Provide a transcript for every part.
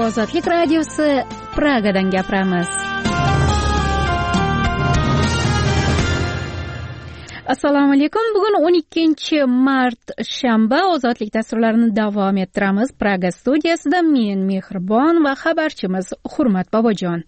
Ozodlik radiosi Pragadan gapiramiz. Assalomu alaykum. Bugun 12-mart shanba. Ozodlik dasturlarini davom ettiramiz. Praga studiyasida men Mehribon va xabarchimiz Hurmat Bobojon.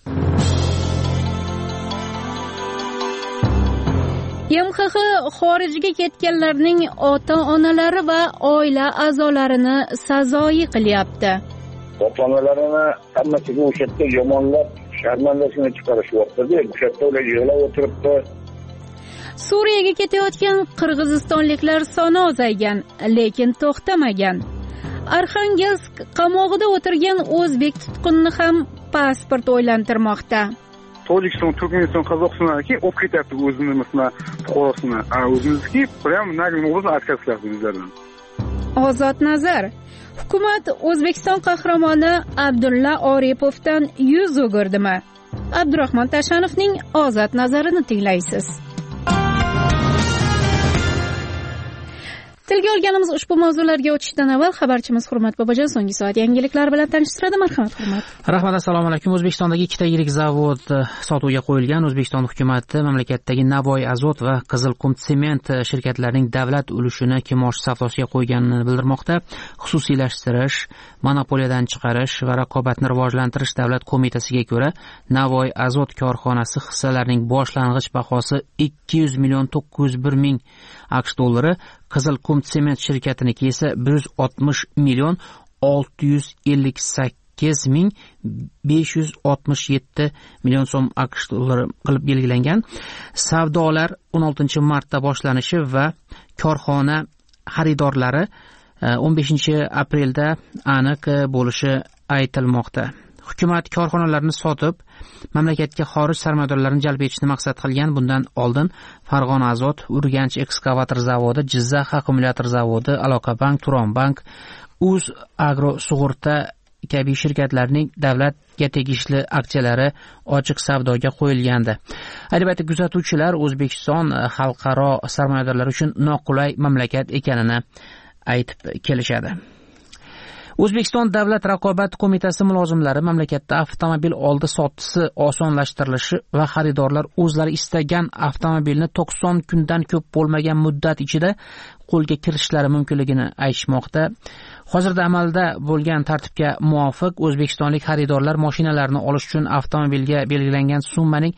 MXX xorijga ketganlarning ota-onalari va oila a'zolarini sazoyi qilyapti. Ota-onalarini hammasiga o'sha yerda yomonlab sharmandasini chiqarishyapti. O'sha yerda ular yig'lab o'tiribdi. Suriyaga ketayotgan qirg'izistonliklar soni ozaygan, lekin to'xtamagan. Arxangelsk qamog'ida o'tirgan o'zbek tutqunni ham pasport o'ylantirmoqda. Tojikiston, Turkmeniston, Qozog'istonga olib ketyapti o'zini masalan fuqarosini. O'zimizniki prям naglin o'zi отказ qiladi bizlardan. Ozod nazar. Hukumat O'zbekiston qahramoni Abdulla Oripovdan yuz o'girdimi? Abdurahmon Tashanovning ozod nazarini tinglaysiz. Tilga olganimiz ushbu mavzularga o'tishdan avval xabarchimiz Hurmat Bobojon so'nggi soat yangiliklar bilan tanishtiradi. Marhamat Hurmat. Rahmat, assalomu alaykum. O'zbekistondagi ikkita yirik zavod sotuvga qo'yilgan. O'zbekiston hukumati mamlakatdagi Navoiy Azot va Qizilqum Sement shirkatlarining davlat ulushini kimosh savdosiga qo'yganini bildirmoqda. Xususiylashtirish, monopoliyadan chiqarish va raqobatni rivojlantirish davlat qo'mitasiga ko'ra, Navoiy Azot korxonasi hissalarining boshlang'ich bahosi 200 million 901 ming AQSh dollari, Qizilqum Sement shirkatiniki esa 160 million 658 ming 567 million so'm AQSh dollari qilib belgilangan. Savdolar 16 martda boshlanishi va korxona xaridorlari 15 aprelda aniq bo'lishi aytilmoqda. Hukumat korxonalarni sotib, mamlakatga xorij sarmoyadorlarini jalb etishni maqsad qilgan. Bundan oldin Farg'ona Azot, Urganch ekskavator zavodi, Jizzax akkumulyator zavodi, Aloqabank, Turonbank, Uz Agro sug'urta kabi shirkatlarning davlatga tegishli aksiyalari ochiq savdoga qo'yilgandi. Albatta, kuzatuvchilar O'zbekiston xalqaro sarmoyadorlar uchun noqulay mamlakat ekanini aytib kelishadi. O'zbekiston Davlat raqobat qo'mitasi mulozimlari mamlakatda avtomobil oldi-sotdisi osonlashtirilishi va xaridorlar o'zlari istagan avtomobilni 90 kundan ko'p bo'lmagan muddat ichida qo'lga kirishlari mumkinligini aytishmoqda. Hozirda amalda bo'lgan tartibga muvofiq O'zbekistonlik xaridorlar mashinalarni olish uchun avtomobilga belgilangan summaning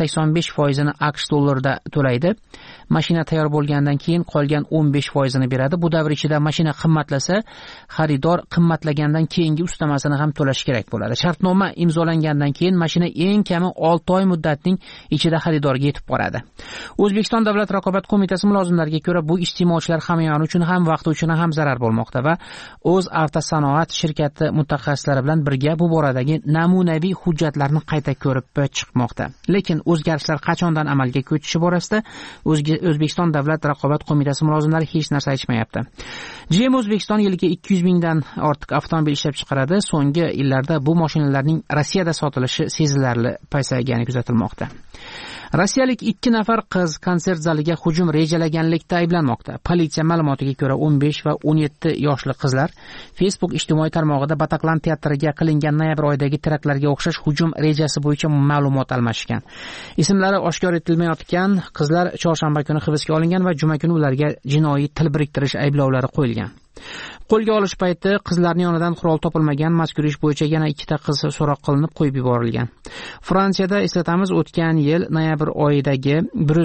85% AQSh dollarida to'laydi. Mashina tayyor bo'lgandan keyin qolgan 15% beradi. Bu davr ichida mashina qimmatlasa, xaridor qimmatlagandan keyingi ustamasini ham to'lash kerak bo'ladi. Shartnoma imzolangandan keyin mashina eng kami 6 oy muddatning ichida xaridorga yetib boradi. O'zbekiston Davlat raqobat qo'mitasi mulozimlariga ko'ra, bu iste'molchilar hamyoni uchun ham vaqti uchun ham zarar bo'lmoqda va O'z avtosanoat shirkati mutaxassislari bilan birga bu boradagi namunaviy hujjatlarni qayta ko'rib chiqmoqda. Lekin o'zgarishlar qachondan amalga ko'chishi borasida O'zbekiston Davlat raqobat qo'mitasi mulozimlari hech narsa aytishmayapti. GM O'zbekiston yiliga 200 mingdan ortiq avtomobil ishlab chiqaradi. So'nggi yillarda bu mashinalarning Rossiyada sotilishi sezilarli pasaygani kuzatilmoqda. Rossiyalik 2 nafar qiz konsert zaliga hujum rejalaganlikda ayblanmoqda. Politsiya ma'lumotiga ko'ra 15 va 17 yoshli qizlar Facebook ijtimoiy tarmog'ida Bataqlan teatriga qilingan noyabr oyidagi teraktlarga o'xshash hujum rejasi bo'yicha ma'lumot almashgan. Ismlari oshkor etilmayotgan qizlar chorshanba kuni hibsga olingan va juma kuni ularga jinoiy til biriktirish ayblovlari qo'yilgan. Qo'lga olish payti qizlarning yonidan qurol topilmagan. Mazkur ish bo'yicha yana 2 qiz so'roq qilinib qo'yib yuborilgan. Fransiyada eslatamiz, o'tgan yil noyabr oyidagi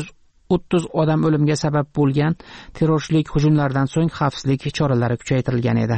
130 odam o'limiga sabab bo'lgan terrorchilik hujumlaridan so'ng xavfsizlik choralari kuchaytirilgan edi.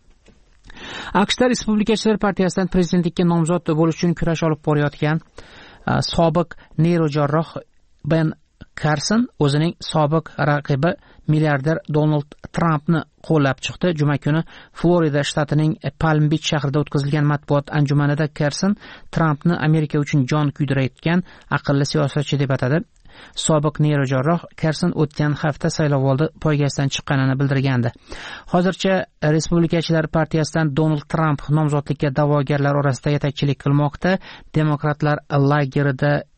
AQShda Respublikachilar partiyasidan prezidentlikka nomzod bo'lish uchun kurash olib borayotgan sobiq neyrojarroh Ben Carson o'zining sobiq raqibi milliarder Donald Trumpni qo'llab chiqdi. Juma kuni Florida shtatining Palm Beach shahrida o'tkazilgan matbuot anjumanida Carson Trumpni Amerika uchun jon kuydirayotgan aqlli siyosatchi deb atadi. Sobiq neyrojarroh Carson o'tgan hafta saylovoldi poygasidan chiqqanini bildirgandi. Hozircha Respublikachilar partiyasidan Donald Trump nomzodlikka da'vogarlar orasida yetakchilik qilmoqda. Demokratlar lagerida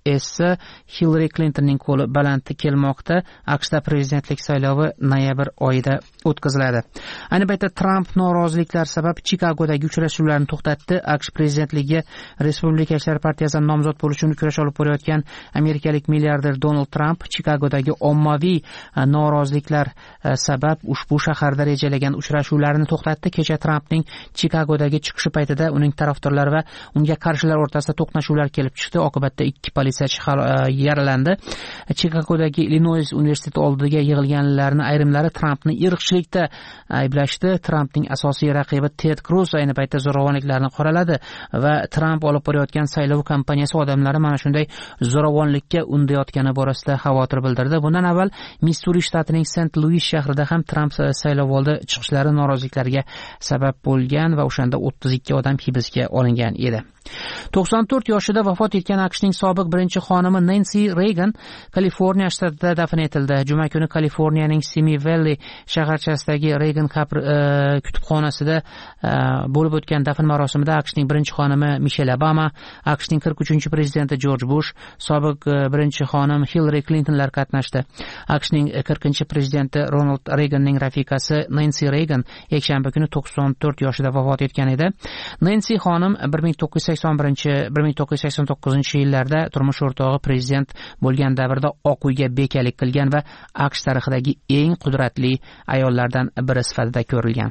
esa Hillary Clintonning qo'li baland kelmoqda. AQShda prezidentlik saylovi noyabr oyida o'tkaziladi. Ayni paytda Trump noroziliklar sabab Chikagodagi uchrashuvlarni to'xtatdi. AQSh prezidentligiga Respublikachilar partiyasidan nomzod bo'lish uchun kurash olib borayotgan amerikalik milliarder Donald Trump Chikagodagi ommaviy noroziliklar sabab ushbu shaharda rejalangan uchrashuvlarni to'xtatdi. Kecha Trumpning Chikagodagi chiqishi paytida uning tarafdorlari va unga qarshilar o'rtasida to'qnashuvlar kelib chiqdi. Oqibatda 2 politsiyachi yaralandi. Chikagodagi Illinois universiteti oldiga yig'ilganlarning ayrimlari Trumpni irqchilikda ayblashdi. Trumpning asosiy raqibi Ted Cruz ayni paytda zo'ravonliklarni qoraladi va Trump olib borayotgan saylov kampaniyasi odamlari mana shunday zo'ravonlikka undayotgani borasida xavotir bildirdi. Bundan avval Missuri shtatining St. Louis shahrida ham Trump saylovoldi chiqishlari noroziliklarga sabab bo'lgan va o'shanda 32 odam hibsga olingan edi. 94 yoshida vafot etgan AQShning sobiq birinchi xonimi Nancy Reagan Kaliforniya shtatida dafn etildi. Juma kuni Kaliforniyaning Simi Valley shaharchasidagi Reagan kutubxonasida bo'lib o'tgan dafn marosimida AQShning birinchi xonimi Michelle Obama, AQShning 43-prezidenti George Bush, sobiq birinchi xonim Hillary Clintonlar qatnashdi. AQShning 40-prezidenti Ronald Reaganning rafiqasi Nancy Reagan yakshanba kuni 94 yoshida vafot etgan edi. Nancy xonim 1989 yillarda turmush o'rtog'i prezident bo'lgan davrda Oq uyga bekalik qilgan va AQSh tarixidagi eng qudratli ayollardan biri sifatida ko'rilgan.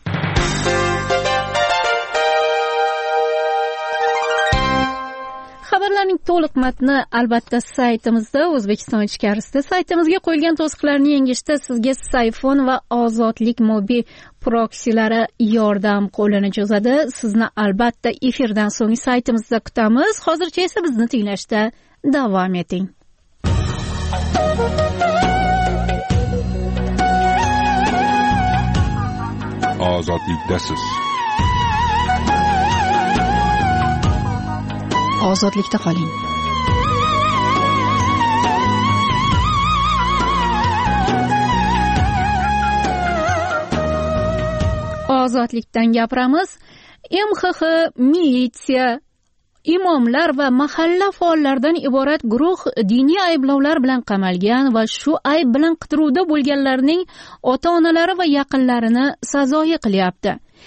Xabarlarning to'liq matni albatta saytimizda, O'zbekiston ichkarisida saytimizga qo'yilgan to'siqlarni yengishda sizga Sayfon va Ozodlik mobil proksilari yordam qo'lini cho'zadi. Sizni albatta efirdan so'ng saytimizda kutamiz. Hozircha esa bizni tinglashda davom eting. Ozodlikdasiz. Ozodlikda qoling. Ozodlikdan gapiramiz. MXX, militsiya, imomlar va mahalla faollaridan iborat guruh diniy ayblovlar bilan qamalgan va shu ayb bilan qidiruvda bo'lganlarning ota-onalari va yaqinlarini sazoyi qilyapti.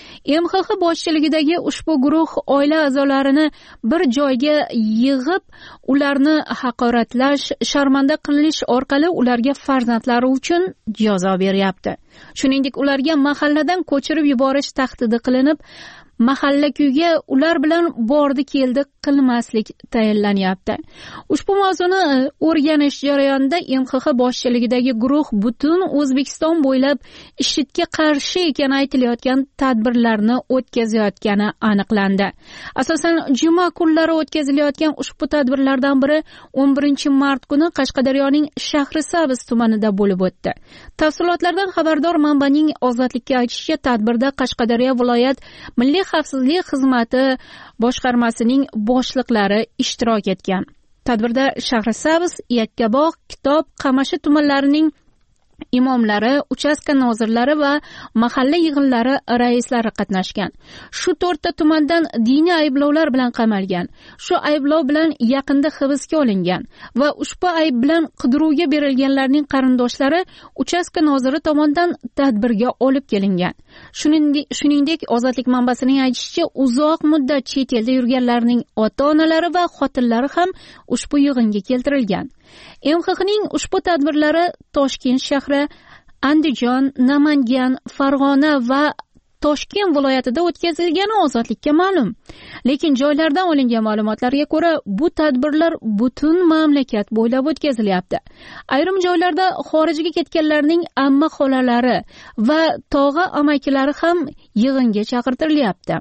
MXX boshchiligidagi ushbu guruh oila a'zolarini bir joyga yig'ib, ularni haqoratlash, sharmanda qilish orqali ularga farzandlari uchun jazo beryapti. Shuningdek, ularga mahalladan ko'chirib yuborish tahdidi qilinib, mahalla kuyga ular bilan bordi keldi qilmaslik tayinlanyapti. Ushbu mavzuni o'rganish jarayonida MXX boshchiligidagi guruh butun O'zbekiston bo'ylab IShIDga qarshi ekan aytilayotgan tadbirlarni o'tkazayotgani aniqlandi. Asosan juma kunlari o'tkazilayotgan ushbu tadbirlardan biri 11-mart kuni Qashqadaryoning Shahrisabz tumanida bo'lib o'tdi. Tafsilotlardan xabardor manbaning Ozodlikka aytishicha, tadbirda Qashqadaryo viloyat Milliy xavfsizlik xizmati boshqarmasining boshliqlari ishtirok etgan. Tadbirda Shahrisabz, Yakkabog', Kitob, Qamashi tumanlarining imomlari, uchastka nozirlari va mahalla yig'inlari raislari qatnashgan. Shu 4 ta tumandan diniy ayblovlar bilan qamalgan. Shu ayblov bilan yaqinda hibsga olingan va ushbu ayb bilan qidiruvga berilganlarning qarindoshlari uchastka noziri tomonidan tadbirga olib kelingan. Shuningdek, Ozodlik manbasining aytishicha, uzoq muddat chet elda yurganlarning ota-onalari va xotinlari ham ushbu yig'inga keltirilgan. MXXning ushbu tadbirlari Toshkent shahri, Andijon, Namangan, Farg'ona va Toshkent viloyatida o'tkazilgani Ozodlikka ma'lum. Lekin joylardan olingan ma'lumotlarga ko'ra, bu tadbirlar butun mamlakat bo'ylab o'tkazilyapti. Ayrim joylarda xorijga ketganlarning amma xolalari va tog'a amakilari ham yig'inga chaqirtirilyapti.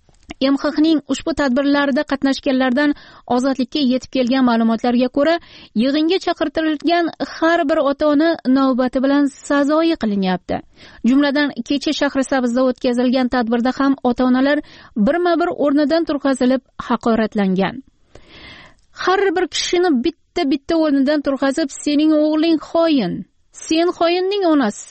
MXXning ushbu tadbirlarida qatnashganlardan Ozodlikka yetib kelgan ma'lumotlarga ko'ra, yig'inga chaqirtirilgan har bir ota-ona navbati bilan sazoyi qilinyapti. Jumladan, kecha Shahrisabzda o'tkazilgan tadbirda ham ota-onalar birma-bir o'rnidan turg'azilib haqoratlangan. Har bir kishini bitta o'rnidan turg'azib, sening o'g'ling xoin, sen xoinning onasisan,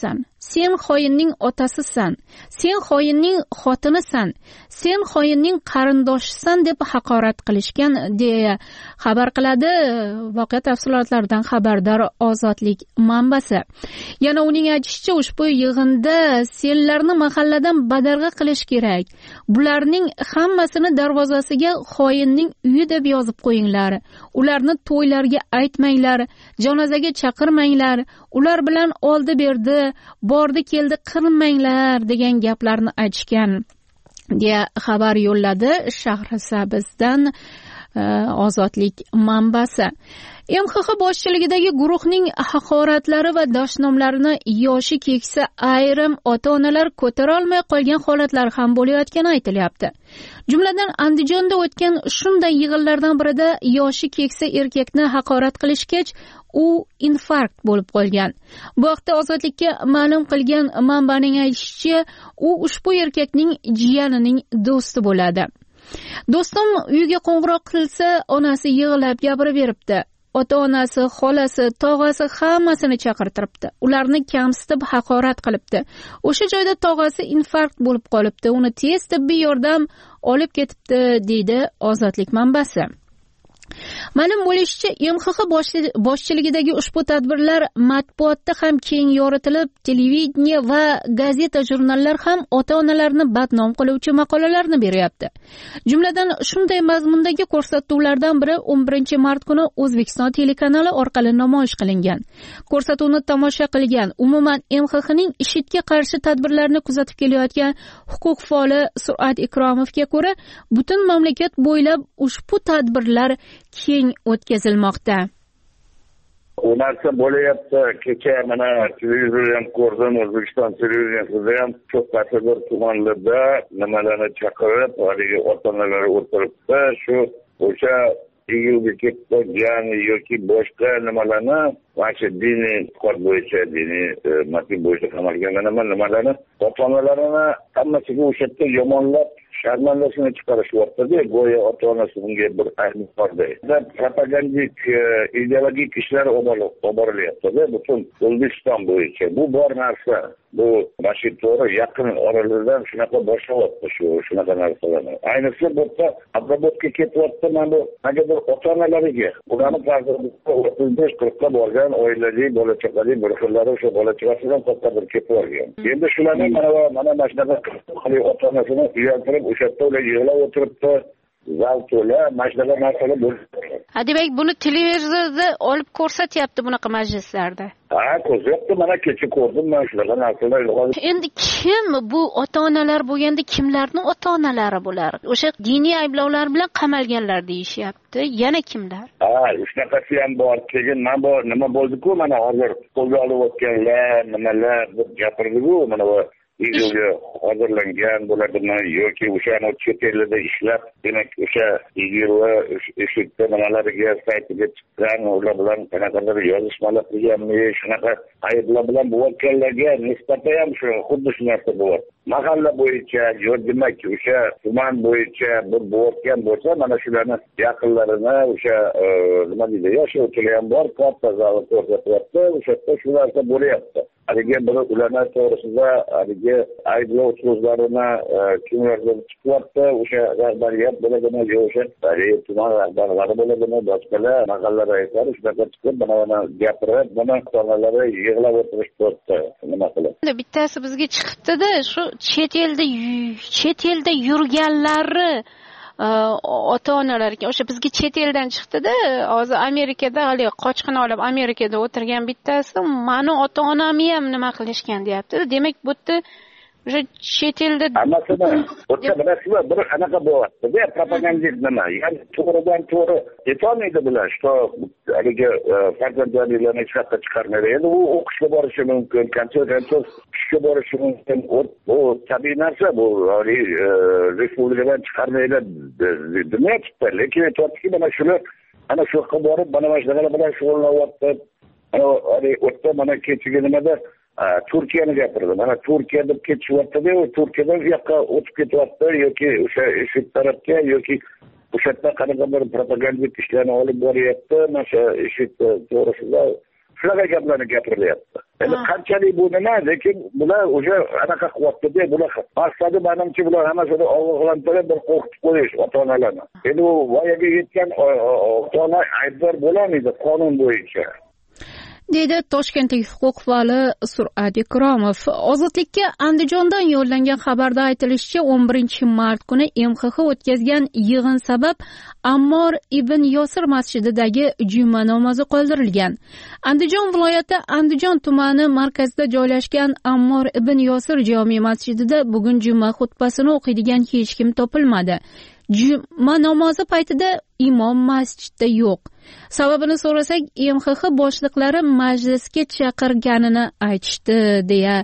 sen xoinning otasisan, sen xoinning xotinisan, sen xoinning qarindoshisan deb haqorat qilishgan deya xabar qiladi voqea tafsilotlaridan xabardor Ozodlik manbasi. Yana uning aytishicha, ushbu yig'inda senlarni mahalladan badarg'a qilish kerak. Bularning hammasini darvozasiga xoinning uyi deb yozib qo'yinglar. Ularni to'ylarga aytmanglar, janozaga chaqirmanglar, ular bilan oldi berdi, bordi keldi qilmanglar degan gaplarni aytishgan deya xabar yo'lladi Shahrisabzdan Ozodlik manbasi. MXX boshchiligidagi guruhning haqoratlari va dashnomlarini yoshi keksa ayrim ota-onalar ko'tara olmay qolgan holatlar ham bo'layotgani aytilyapti. Jumladan Andijonda o'tgan shunday yig'inlardan birida yoshi keksa erkakni haqorat qilishgach, u infarkt bo'lib qolgan. Bu vaqtda Ozodlikka ma'lum qilgan manbaning aytishicha, u ushbu erkakning jiyanining do'sti bo'ladi. Do'stim uyiga qo'ng'iroq qilsa, onasi yig'lab gapirib beribdi. Ota-onasi, xolasi, tog'asi hammasini chaqirtiribdi. Ularni kamsitib haqorat qilibdi. O'sha joyda tog'asi infarkt bo'lib qolibdi. Uni tez tibbiy yordam olib ketibdi, deydi Ozodlik manbasi. Ma'lum bo'lishicha, MXX boshchiligidagi ushbu tadbirlar matbuotda ham keng yoritilib, televideniya va gazeta jurnallar ham ota-onalarni badnom qiluvchi maqolalarni beryapti. Jumladan shunday mazmundagi ko'rsatuvlardan biri 11 mart kuni O'zbekiston telekanali orqali namoyish qilingan. Ko'rsatuvni tomosha qilgan, umuman MXXning IShIDga qarshi tadbirlarni kuzatib kelayotgan huquq faoli Surat Ikromovga ko'ra, butun mamlakat bo'ylab ushbu tadbirlar keng o'tkazilmoqda. U narsa bo'layapti. Kecha mana televizorda ham ko'rdim, O'zbekiston televiziyasida ham cho'qqasi bir tumanlarda nimalarni chaqirib, haligi ota-onalar o'tiribdi, shu o'sha iyulga ketib qolgan yoki boshqa nimalarni mana diniy kod bo'yicha, diniy motiv bo'yicha qamalgan nimalarni ota-onalarini hammasiga o'sha yerda yomonlab sharmandasini chiqarishyapti-da, go'yo ota-onasi bunga bir ayni borday. Propagandik ideologik ishlar olib borilyapti-da butun O'zbekiston bo'yicha. Bu bor narsa. Bu mashhur to'g'ri yaqin oralardan shunaqa boshlayapti shunaqa narsalarni. Ayniqsa bu yerda abrobotga ketyapti mana bu negadir ota-onalariga. Ularni farzandi 35-40 ga borgan oilali, bola-chaqali bir xillari o'sha bola-chaqasidan katta bir ketib olgan. Endi shularni mana shunaqa qilib ota-onasini uyaltirib o'sha yerda ular yig'lab o'tiribdi. Zal to'la mashlaga narsalar bo'ladi. Demak, buni televizorda olib ko'rsatyapti bunaqa majlislarda. Ko'rsatyapti, mana kecha ko'rdim men shunaqa narsalar. Endi kim bu ota-onalar bo'lganda kimlarning ota-onalari bular? O'sha diniy ayblovlar bilan qamalganlar deyishyapti. Yana kimlar? Shunaqasi ham bor. Keyin nima bo'ldi-ku, mana hozir qo'lga olib o'tganlar, nimalar deb gapirdi-ku, mana bu videoga hozirlangan bo'ladimi yoki o'sha chet elda ishlab, demak o'sha va IShIDda nimalariga saytiga chiqqan, ular bilan qanaqadir yozishmalar qilganmi, shunaqa ayblar bilan bo'layotganlarga nisbatan ham shu xuddi shu narsa bo'lyapti. Mahalla bo'yicha, demak o'sha tuman bo'yicha bir bo'layotgan bo'lsa, mana shularni yaqinlarini o'sha nima deydi, yoshi o'tgan ham bor, katta zavod ko'rsatyapti, o'sha yerda shu narsa bo'lyapti. Haligi bir ularni to'g'risida haligi ayblov so'zlarini kimlardan chiqyapti, o'sha rahbariyat bo'ladimi, o'sha tuman rahbarlari bo'ladimi, boshqalar mahalla raislari shunaqa chiqib, mana gapirib, buni ota-onalari yig'lab o'tirishdi. Nima qilib? Bittasi bizga chiqibdi-da, shu chet elda yurganlari ota-onalarga, o'sha bizga chet eldan chiqdi-da, hozir Amerikada hali qochqin olib Amerikada o'tirgan bittasi, mani ota-onamni ham nima qilishgan deyapti. Demak, bu yerda o'sha chet elda hammasini o'tda bilasizmi, bir anaqa bo'lyapti-da, propagandik nima, ya'ni to'g'ridan to'g'ri aytolmaydi bular, что haligi farzandlarni hech qayerga chiqarmaydi. Endi u o'qishga borishi mumkin, qancha ishga borishi mumkin. Bu tabiiy narsa, bu respublikadan chiqarmaydi demayapti, lekin aytyaptiki, mana shular ana shu yoqqa borib, mana shunaqa bilan shug'ullanyapti. O'tda mana kechagi nimada Turkiyani gapirdi. Mana Turkiya deb ketishyapti-da, Turkiyadan u yoqqa o'tib ketyapti yoki o'sha IShID tarafga yoki o'sha yerda qanaqadir propagandik ishlarni olib boryapti. Mana shu IShID to'g'risida shunaqa gaplarni gapirilyapti. Endi qanchalik bu nima, lekin bular o'sha anaqa qilyapti-da, bular maqsadi menimcha bular hammasini ogohlantirib bir qo'rqitib qo'yish ota-onalarni. Endi u voyaga yetgan ota-ona aybdor bo'lmaydi qonun bo'yicha. Deydi Toshkentlik huquq faoli Surat Ikromov. Ozodlikka Andijondan yo'llangan xabarda aytilishicha, 11-mart kuni MXX o'tkazgan yig'in sabab Ammor ibn Yosir masjididagi juma namozi qoldirilgan. Andijon viloyati Andijon tumani markazida joylashgan Ammor ibn Yosir jome masjidida bugun juma xutbasini o'qiydigan hech kim topilmadi. Juma namozi paytida imom masjidda yo'q. Sababini so'rasak, MXX boshliqlari majlisga chaqirganini aytishdi, deya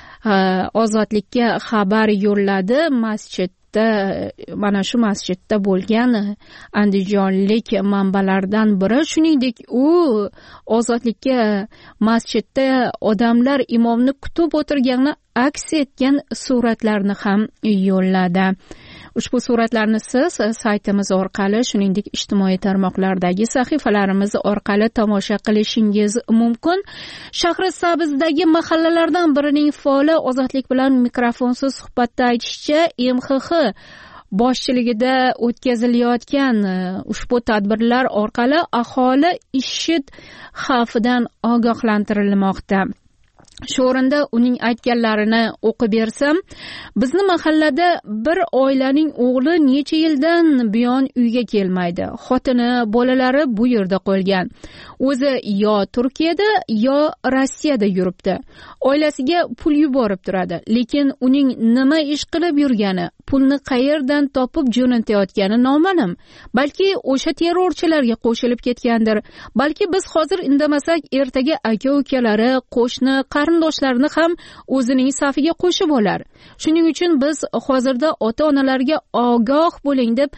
Ozodlikka xabar yo'lladi. Masjidda, mana shu masjidda bo'lgan andijonlik manbalardan biri. Shuningdek, u Ozodlikka masjidda odamlar imomni kutib o'tirganini aks etgan suratlarni ham yo'lladi. Ushbu suratlarni siz saytimiz orqali, shuningdek ijtimoiy tarmoqlardagi sahifalarimiz orqali tomosha qilishingiz mumkin. Shahrisabzdagi mahallalardan birining faoli Ozodlik bilan mikrofonsiz suhbatda aytishicha, MXX boshchiligida o'tkazilayotgan ushbu tadbirlar orqali aholi IShID xavfidan ogohlantirilmoqda. Shu o'rinda uning aytganlarini o'qib bersam, bizni mahallada bir oilaning o'g'li necha yildan buyon uyga kelmaydi. Xotini, bolalari bu yerda qolgan. O'zi yo Turkiyada, yo Rossiyada yuribdi. Oilasiga pul yuborib turadi, lekin uning nima ish qilib yurgani, pulni qayerdan topib jo'natayotgani noma'lum. Balki o'sha terrorchilarga qo'shilib ketgandir. Balki biz hozir indamasak, ertaga aka-ukalari, qo'shni, qarindoshlarini ham o'zining safiga qo'shib olar. Shuning uchun biz hozirda ota-onalarga ogoh bo'ling deb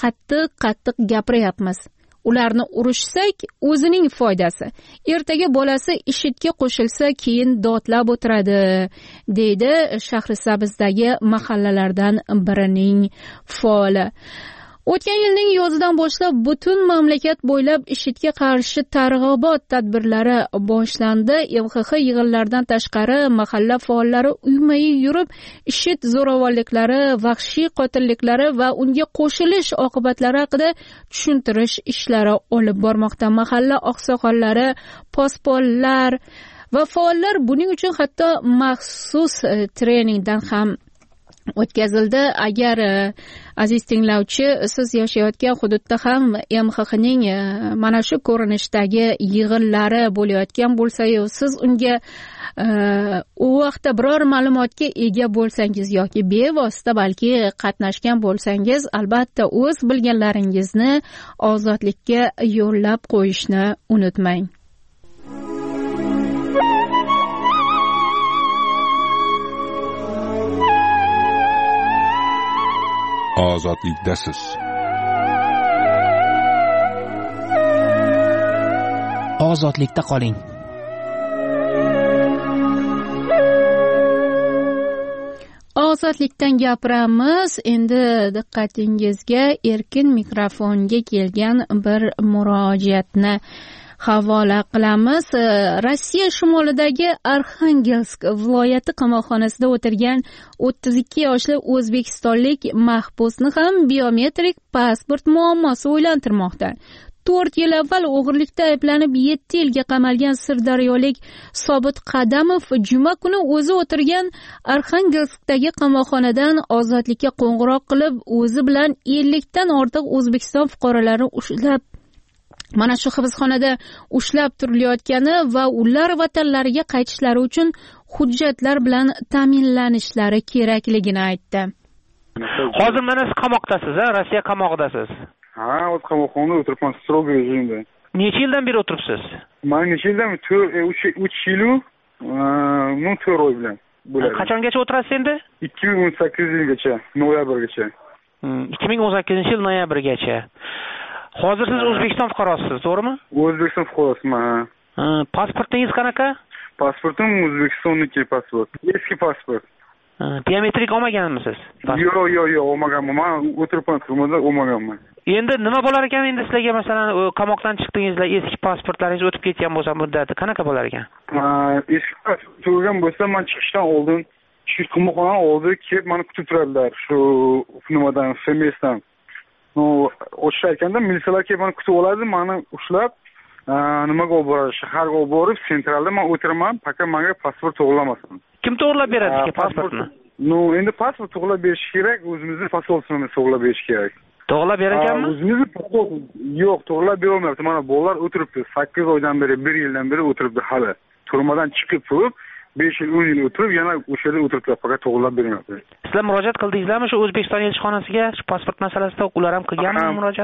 qattiq gapiryapmiz. Ularni urishsak, o'zining foydasi. Ertaga bolasi IShIDga qo'shilsa, keyin dodlab o'tiradi, deydi Shahrisabzdagi mahallalardan birining faoli. O'tgan yilning yozidan boshlab butun mamlakat bo'ylab IShIDga qarshi targ'ibot tadbirlari boshlandi. MXX yig'inlardan tashqari mahalla faollari uyma-uy yurib, IShID zo'ravonliklari, vahshiy qotilliklari va unga qo'shilish oqibatlari haqida tushuntirish ishlari olib bormoqda. Mahalla oqsoqollari, posbonlar va faollar buning uchun hatto maxsus treningdan ham o'tkazildi. Agar aziz tinglovchi, siz yashayotgan hududda ham MXXning mana shu ko'rinishdagi yig'inlari bo'layotgan bo'lsa-yu, siz unga u vaqtda biror ma'lumotga ega bo'lsangiz yoki bevosita balki qatnashgan bo'lsangiz, albatta o'z bilganlaringizni Ozodlikka yo'llab qo'yishni unutmang. Ozodlikdasiz. Ozodlikda qoling. Ozodlikdan gapiramiz. Endi diqqatingizga erkin mikrofonga kelgan bir murojaatni havola qilamiz. Rossiya shimolidagi Arxangelsk viloyati qamoqxonasida o'tirgan 32 yoshli o'zbekistonlik mahbusni ham biometrik pasport muammosi o'ylantirmoqda. 4 yil avval o'g'irlikda ayblanib 7 yilga qamalgan sirdaryolik Sobit Qadamov juma kuni o'zi o'tirgan Arxangelskdagi qamoqxonadan Ozodlikka qo'ng'iroq qilib, o'zi bilan 50 dan ortiq O'zbekiston fuqarolarini ushlab, mana shu hibsxonada ushlab turilayotgani va ular vatanlariga qaytishlari uchun hujjatlar bilan ta'minlanishlari kerakligini aytdi. Hozir mana siz qamoqdasiz, Rossiya qamog'idasiz. Ha, o'z qamoqxonada o'tiribman, strogoy rejimda. Necha yildan beri o'tiribsiz? Men necha yildan 3 yilu, 4 oy bilan bo'ladi. Qachongacha o'tirasiz endi? 2018 yilgacha, noyabrgacha. 2018 yil noyabrgacha. Hozir siz O'zbekiston fuqarosisiz, to'g'rimi? O'zbekiston fuqarosiman. Pasportingiz qanaqa? Pasportim O'zbekistonniki pasport. Eski pasport. Biometrik olmaganmisiz? Yo'q, olmaganman. Men o'tiribman turmada, olmaganman. Endi nima bo'lar ekan endi sizlarga masalan qamoqdan chiqdingizlar, eski pasportlaringiz o'tib ketgan bo'lsa muddati qanaqa bo'lar ekan? Eski pasport tugagan bo'lsa, men chiqishdan oldin shu qamoqxonadan oldin kelib meni kutib turadilar. Shu nimadan, FMSdan. O'sha ekanda militsiyalar kelib meni kutib oladi, meni ushlab nimaga olib boradi, shaharga olib borib, sentralda men o'tiraman, faqat menga pasport to'g'rilamasin. Kim to'g'rilab beradi sizga pasportni? Endi pasport to'g'rilab berish kerak, o'zimizning posolstvimiz to'g'rilab berish kerak. To'g'rilab berar ekanmi? O'zimizni yo'q, to'g'rilab bera olmayapti. Mana bolalar o'tiribdi, 8 oydan beri, 1 yildan beri o'tiribdi hali. Turmadan chiqib turib, 5 yil, 10 yil o'tirib, yana o'sha yerda o'tiribdi, faqat to'g'rilab bermayapti. Sizlar murojaat qildingizlarmi shu O'zbekiston elchixonasiga, shu pasport masalasida? Ular ham qilganmi murojaat?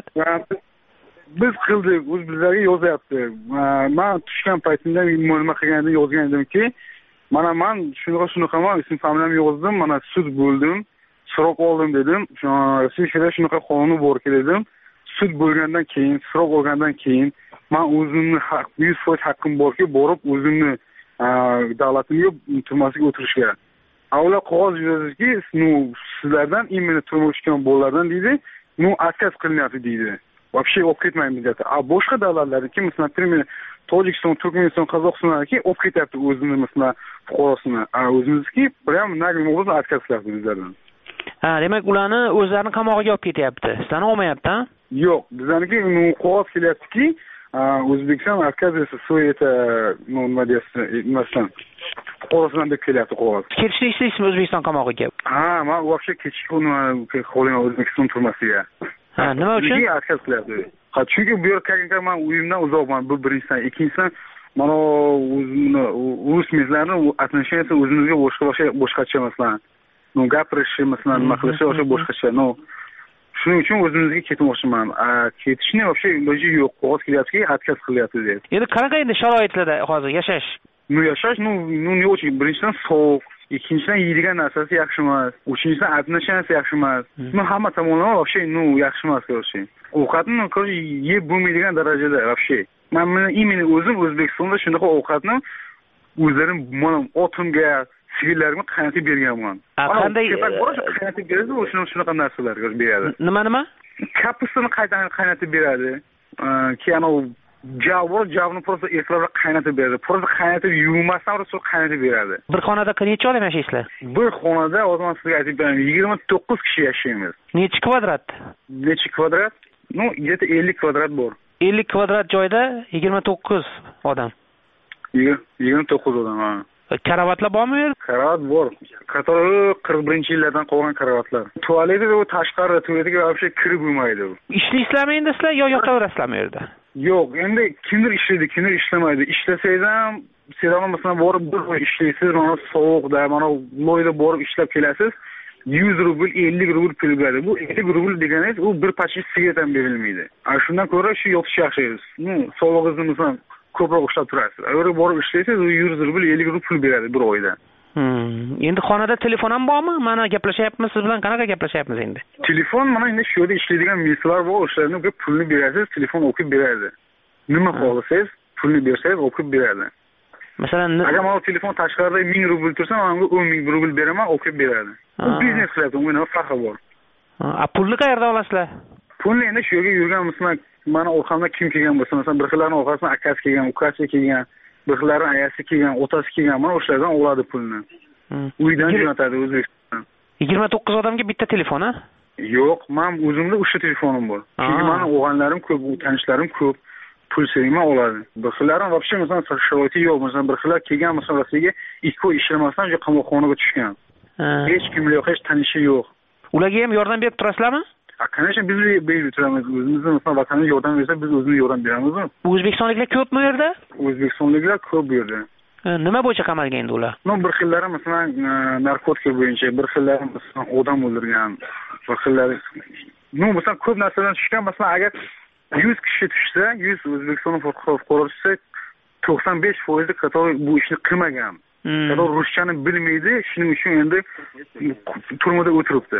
Biz qildik, o'z bizlarga yozyapti. Men tushgan paytimda nima qilganimni yozgan edimki, mana men shunaqa ism familiyamni yozdim, mana sud bo'ldim, so'roq oldim dedim. Rossiyada shunaqa qonuni bor dedim. Sud bo'lgandan keyin, so'roq olgandan keyin men o'zimni 100% haqqim borki, borib o'zimni davlatimga turmasiga o'tirishga. Avvalo qog'oz yozishki, sizlardan imенно turmush tushgan bolalardan deydi, отказ qilinyapti deydi. Вообще olib ketmaymiz deyapti. Boshqa davlatlarniki, masalan, например, Tojikiston, Turkmaniston, Qozog'istonki olib ketyapti o'zini, masalan, fuqarosini. O'zimizniki prям nagim obrazda отказ qilyapti bizlardan. Demak, ularni o'zlarini qamog'iga olib ketyapti. Sizlarni olmayapti, ha? Yo'q, bizlarniki qog'oz kelyaptiki, O'zbekiston отказ свои это, nima deyapti, masalan, fuqarosidan deb kelyapti qog'oz. Ketishni istaysizmi O'zbekiston qamog'iga? Men вообще ketishni xohlamayman O'zbekiston turmasiga. Nima uchun? Nega отказ qilyapti? Chunki bu yerga men uyimdan uzoqman. Bu birinchidan, ikkinchidan, mana o'zimni rus mezlarni отношенияsi o'zimizga boshqacha masalan. Gapirishi masalan, nima qilishi o'sha boshqacha. Shuning uchun o'zimizga ketmoqchiman. Ketishni вообще iloji yo'q. Qog'oz kelyapti, отказ qilyapti deb. Endi qanaqa endi sharoitlarda hozir yashash? Yashash, ne очень. Birinchidan sovuq, ikkinchidan yeydigan narsasi yaxshi emas, uchinchidan отношенияsi yaxshi emas. Hamma tomonlama вообще yaxshi emas ko'rishi. Ovqatni yeb bo'lmaydigan darajada вообще. Men именно o'zim O'zbekistonda shunaqa ovqatni o'zlarim mana otimga, sigirlarimga qaynatib berganman. Qanday qaynatib beradi, shunaqa narsalar beradi. Nima? Kapustani qaynatib beradi. Keyin javni просто ertalab qaynatib beradi. Просто qaynatib yuvmasdan o'rib qaynatib beradi. Bir xonada necha odam yashaysizlar? Bir xonada o'zim sizga aytib beraman, 29 kishi yashaymiz. Necha kvadrat? Necha kvadrat? Где-то 50 kvadrat bor. 50 kvadrat joyda 29 odam. 29 odam, ha. Karavotlar bormi? Karavot bor. Qatori 41-yillardan qolgan karavotlar. Tualeti u tashqari, tualetiga вообще kirib bo'lmaydi. Ishlaysizlarmi endi sizlar yo yotaverasizlarmi u yerda? Yo'q, endi kimdir ishlaydi, kimdir ishlamaydi. Ishlasangiz ham, sizlar masalan borib bir oy ishlaysiz, mana sovuqda, mana loyda borib ishlab kelasiz. 100 rubl, 50 rubl pul beradi. Bu 50 rubl deganingiz u bir paket sigaret ham berilmaydi. Shundan ko'ra shu yotish yaxshi. Sog'lig'ingizni masalan ko'proq ushlab turasiz. Agar borib ishlaysiz, u 100 rubl, 50 rubl pul beradi bir oyda. Endi xonada telefon ham bormi? Mana gaplashyapmiz, siz bilan qanaqa gaplashyapmiz endi? Telefon mana endi shu yerda ishlaydigan milislar bor, o'shalarga pulni berasiz, telefon o'qib beradi. Nima xohlasangiz, pulni bersangiz o'qib beradi. Masalan, agar mana telefon tashqarida 1000 rubl tursa, menga 10000 rubl beraman, o'qib beradi. Bu biznes qilyapti, uni farqi bor. Pulni qayerdan olasizlar? Pulni endi shu yerga yurgan masalan, mana orqamda kim kelgan bo'lsa, masalan, bir xillarning orqasidan akasi kelgan, ukasi kelgan, bir xillarning ayasi kelgan, otasi kelgan, mana o'shalardan oladi pulni. Uydan jo'natadi O'zbekistondan. 29 odamga bitta telefon, ha? Yo'q, men o'zimda 3 ta telefonim bor. Chunki meni o'g'anlarim ko'p, tanishlarim ko'p. Pul sevma oladi. Bir xillarning вообще masalan sharoiti yo'q. Masalan, bir xillar kelgan masalan Rossiyaga 2 oy ishlamasdan jo qamoqxonaga tushgan. Hech kim yo'q, hech tanishi yo'q. Ularga ham yordam berib turasizlarmi? Конечно, biz berib turamiz. O'zimizning masalan vatanimizga yordam bersa, biz o'zimiz yordam beramiz. O'zbekistonliklar ko'pmi u yerda? O'zbekistonliklar ko'p bu yerda. Nima bo'yicha qamalgan endi ular? Bir xillari masalan narkotika bo'yicha, bir xillari masalan odam o'ldirgan, bir xillari masalan ko'p narsadan tushgan. Masalan, agar 100 kishi tushsa, 100 O'zbekiston fuqarosi 95% qator bu ishni qilmagan. Qator ruschani bilmaydi, shuning uchun endi turmada o'tiribdi.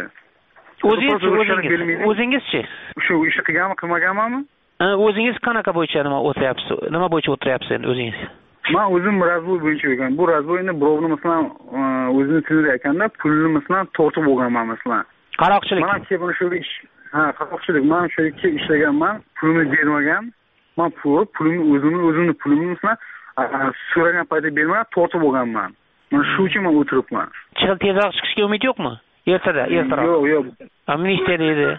O'zingizchi? Shu ishni qilganmi, qilmaganmi? O'zingiz qanaqa bo'yicha nima o'tiryapsiz? Nima bo'yicha o'tiryapsiz endi o'zingiz? Men o'zim razvoy bo'yicha ekan. Bu razvoy endi birovni masalan o'zini tilida ekanda pulni masalan tortib olganman masalan. Qaroqchilik. Mana kelib shu ish Ha, qaroqchilik. Men o'sha yerga ishlaganman, pulni bermagan. Men pulimni o'zimni pulimni so'ragan paytda bermay tortib olganman. Mana shu uchun men o'tiribman. Chiqib tezroq chiqishga umid yo'qmi? Ertaroq. Yo'q. Amnistiya deydi.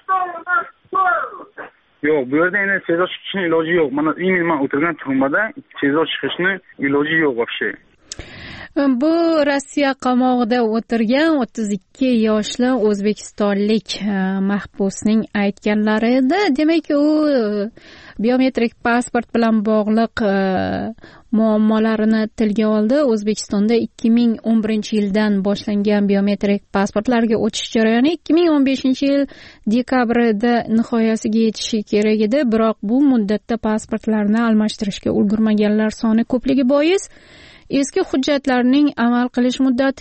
Yo'q, bu yerda endi tezroq chiqishning iloji yo'q. Mana men o'tirgan turmada tezroq chiqishning iloji yo'q вообще. Bu Rossiya qamoqida o'tirgan 32 yoshli o'zbekistonlik mahbusning aytganlari edi. Demak, u biometrik pasport bilan bog'liq muammolarini tilga oldi. O'zbekistonda 2011-yildan boshlangan biometrik pasportlarga o'tish jarayoni 2015-yil dekabrida nihoyasiga yetishi kerak edi. Biroq bu muddatda pasportlarni almashtirishga ulgurmaganlar soni ko'pligi bois eski hujjatlarning amal qilish muddati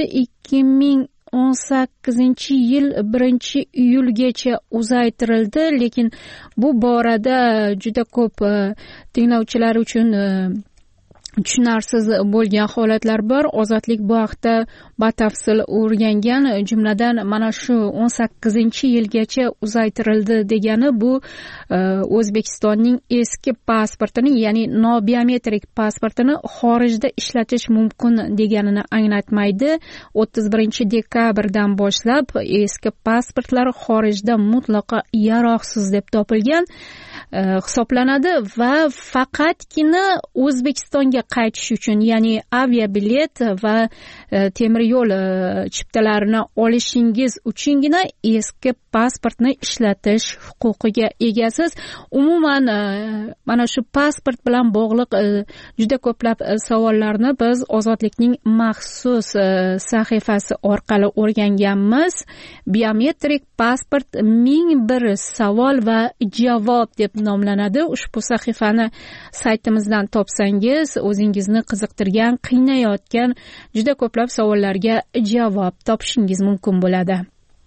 2018-yil 1-iyulgacha uzaytirildi, lekin bu borada juda ko'p tinglovchilar uchun tushunarsiz bo'lgan holatlar bor. Ozodlik bu haqda batafsil o'rgangan, jumladan mana shu 18-yilgacha uzaytirildi degani bu O'zbekistonning eski pasportini, ya'ni nobiometrik pasportini xorijda ishlatish mumkin deganini anglatmaydi. 31-dekabrdan boshlab eski pasportlar xorijda mutlaqo yaroqsiz deb topilgan hisoblanadi va faqatgina O'zbekistonga qaytish uchun, ya'ni aviabilet va temir yo'l chiptalarini olishingiz uchungina eski pasportni ishlatish huquqiga egasiz. Umuman mana shu pasport bilan bog'liq juda ko'plab savollarni biz Ozodlikning maxsus sahifasi orqali o'rganganmiz. Biometrik pasport 1001 savol va javob deb nomlanadi. Ushbu sahifani saytimizdan topsangiz, o'zingizni qiziqtirgan, qiynayotgan juda ko'plab savollarga javob topishingiz mumkin bo'ladi.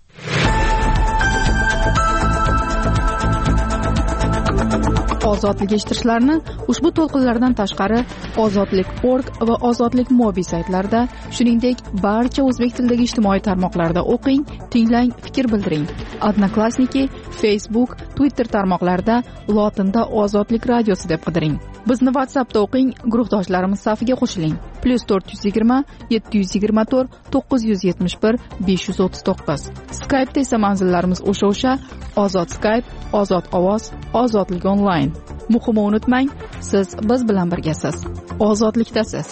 Ozodlik eshittirishlarni ushbu to'lqinlardan tashqari ozodlik.org va ozodlik mobil saytlarida, shuningdek barcha o'zbek tilidagi ijtimoiy tarmoqlarda o'qing, tinglang, fikr bildiring. Odnoklassniki, Facebook, Twitter tarmoqlarida lotinda Ozodlik radiosi deb qidiring. Bizni WhatsAppda o'qing, guruhdoshlarimiz safiga qo'shiling. +420 724 971 539. Skype'da esa manzillarimiz o'sha Ozod Skype, Ozod ovoz, Ozodlik onlayn. Muhimi unutmang, siz biz bilan birgasiz. Ozodlikdasiz.